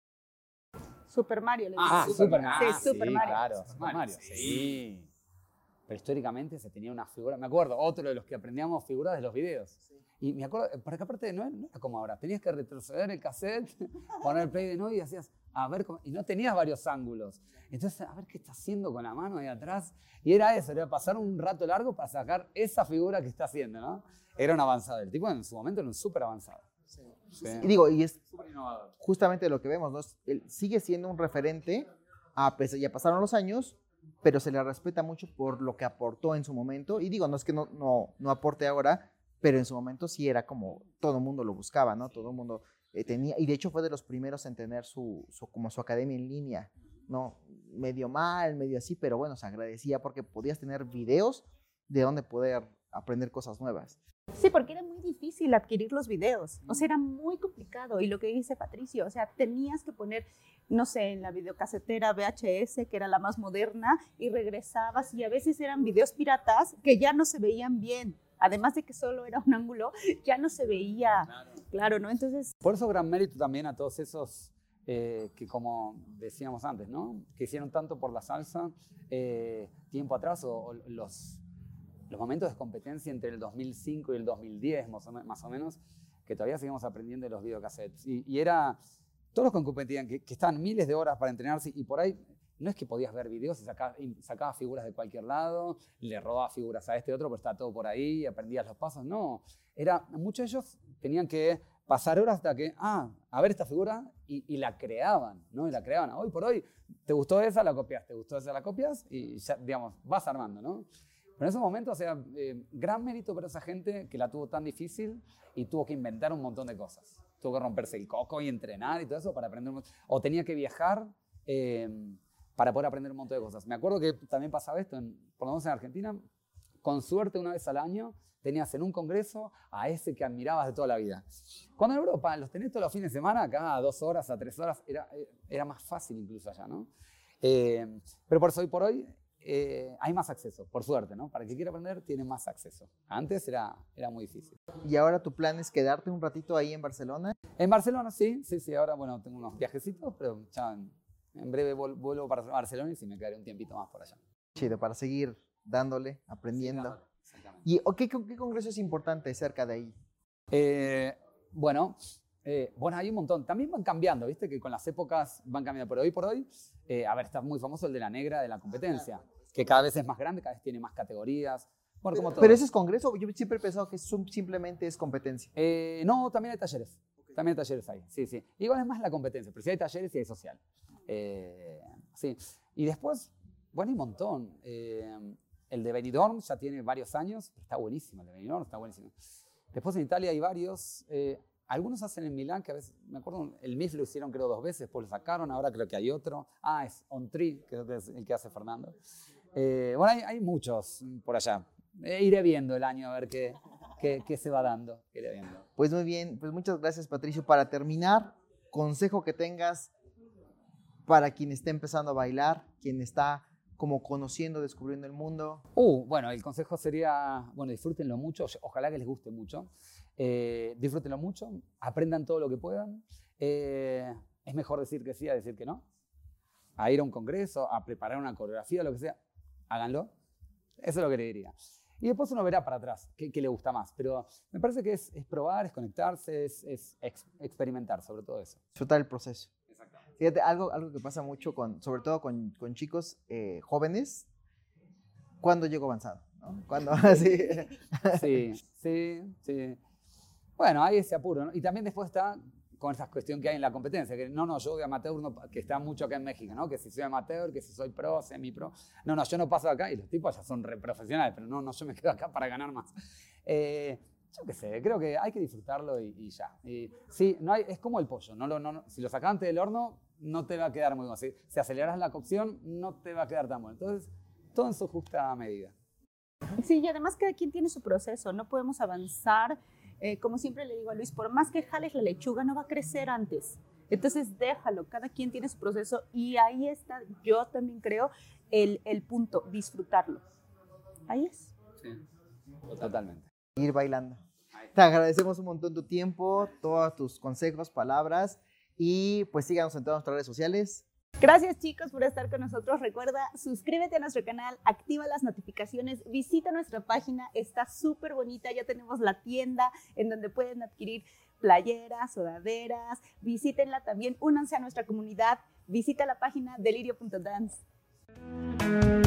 Super Mario. Super Mario. Sí, Super Mario. Claro, Super Mario, sí. Pero históricamente se tenía una figura, me acuerdo, otro de los que aprendíamos figuras de los videos. Y me acuerdo, porque aparte no era como ahora, tenías que retroceder el cassette, poner el play de nuevo y hacías, a ver, y no tenías varios ángulos. Entonces, a ver qué está haciendo con la mano ahí atrás. Y era eso, era pasar un rato largo para sacar esa figura que está haciendo, ¿no? Era un avanzado. El tipo en su momento era un súper avanzado. Sí. Y digo, y es súper innovador. Justamente lo que vemos, ¿no? Él sigue siendo un referente, ya pasaron los años, pero se le respeta mucho por lo que aportó en su momento. Y digo, no es que no aporte ahora, pero en su momento sí era como todo el mundo lo buscaba, ¿no? Todo el mundo tenía, y de hecho fue de los primeros en tener como su academia en línea, ¿no? Medio mal, medio así, pero bueno, se agradecía porque podías tener videos de donde poder aprender cosas nuevas. Sí, porque era muy difícil adquirir los videos, o sea, era muy complicado, y lo que dice Patricio, o sea, tenías que poner, no sé, en la videocasetera VHS, que era la más moderna, y regresabas, y a veces eran videos piratas que ya no se veían bien, además de que solo era un ángulo, ya no se veía claro, ¿no? Entonces... Por eso gran mérito también a todos esos que, como decíamos antes, ¿no? Que hicieron tanto por la salsa tiempo atrás, o los momentos de competencia entre el 2005 y el 2010, más o menos, que todavía seguimos aprendiendo de los videocassettes. Y era, todos los que competían, que estaban miles de horas para entrenarse, y por ahí no es que podías ver videos y sacabas figuras de cualquier lado, le robabas figuras a este otro, pero estaba todo por ahí, aprendías los pasos. No, muchos de ellos tenían que pasar horas hasta que, a ver esta figura, y la creaban, ¿no? Y la creaban. Hoy por hoy, ¿te gustó esa? La copias. ¿Te gustó esa? La copias, y ya, digamos, vas armando, ¿no? Pero en esos momentos, o sea, gran mérito para esa gente que la tuvo tan difícil y tuvo que inventar un montón de cosas. Tuvo que romperse el coco y entrenar y todo eso para aprender o tenía que viajar para poder aprender un montón de cosas. Me acuerdo que también pasaba esto, por lo menos en Argentina, con suerte una vez al año tenías en un congreso a ese que admirabas de toda la vida. Cuando en Europa los tenés todos los fines de semana, cada 2 horas a 3 horas, era más fácil incluso allá, ¿no? Pero por eso hoy por hoy hay más acceso, por suerte, ¿no? Para el que quiera aprender, tiene más acceso. Antes era muy difícil. ¿Y ahora tu plan es quedarte un ratito ahí en Barcelona? En Barcelona, sí. Ahora, bueno, tengo unos viajecitos, pero ya en breve vuelvo para Barcelona y sí me quedaré un tiempito más por allá. Chido, para seguir dándole, aprendiendo. Sí, exactamente. ¿Y qué congreso es importante cerca de ahí? Bueno, hay un montón. También van cambiando, ¿viste? Que con las épocas van cambiando. Pero hoy por hoy, está muy famoso el de la negra de la competencia, que cada vez es más grande, cada vez tiene más categorías. Bueno, como todo. ¿Pero ese es congreso? Yo siempre he pensado que simplemente es competencia. No, también hay talleres. También hay talleres ahí, sí. Igual es más la competencia, pero sí hay talleres y hay social. Sí. Y después, bueno, hay un montón. El de Benidorm ya tiene varios años, pero está buenísimo, el de Benidorm está buenísimo. Después en Italia hay varios. Algunos hacen en Milán, que a veces, me acuerdo, el MIF lo hicieron creo 2 veces, después lo sacaron, ahora creo que hay otro. Es On Tree, creo que es el que hace Fernando. Bueno, hay muchos por allá. Iré viendo el año a ver qué que se va dando, que le viendo. Pues muy bien, pues muchas gracias, Patricio. Para terminar, consejo que tengas para quien esté empezando a bailar, quien está como conociendo, descubriendo el mundo. Bueno, el consejo sería, bueno, disfrútenlo mucho, ojalá que les guste mucho. Disfrútenlo mucho, aprendan todo lo que puedan. Es mejor decir que sí a decir que no. A ir a un congreso, a preparar una coreografía, lo que sea, háganlo. Eso es lo que le diría. Y después uno verá para atrás qué le gusta más. Pero me parece que es probar, es conectarse, es experimentar, sobre todo eso. Disfrutar el proceso. Exactamente. Fíjate, algo que pasa mucho, sobre todo con chicos jóvenes, cuando llego avanzado, ¿no? Cuando así. Sí. Bueno, hay ese apuro, ¿no? Y también después está con esa cuestión que hay en la competencia, que no, yo de amateur, que está mucho acá en México, ¿no? Que si soy amateur, que si soy pro, semi-pro. No, yo no paso acá y los tipos ya son re profesionales, pero no, yo me quedo acá para ganar más. Yo qué sé, creo que hay que disfrutarlo y ya. Sí, es como el pollo, si lo sacas antes del horno, no te va a quedar muy bueno. Si aceleras la cocción, no te va a quedar tan bueno. Entonces, todo en su justa medida. Sí, y además cada quien tiene su proceso, no podemos avanzar. Como siempre le digo a Luis, por más que jales la lechuga, no va a crecer antes. Entonces déjalo, cada quien tiene su proceso y ahí está, yo también creo, el punto, disfrutarlo. Ahí es. Sí, totalmente. Ir bailando. Te agradecemos un montón tu tiempo, todos tus consejos, palabras y pues síganos en todas nuestras redes sociales. Gracias chicos por estar con nosotros. Recuerda, suscríbete a nuestro canal, activa las notificaciones, visita nuestra página, está súper bonita, ya tenemos la tienda en donde pueden adquirir playeras, sudaderas, visítenla también, únanse a nuestra comunidad, visita la página delirio.dance.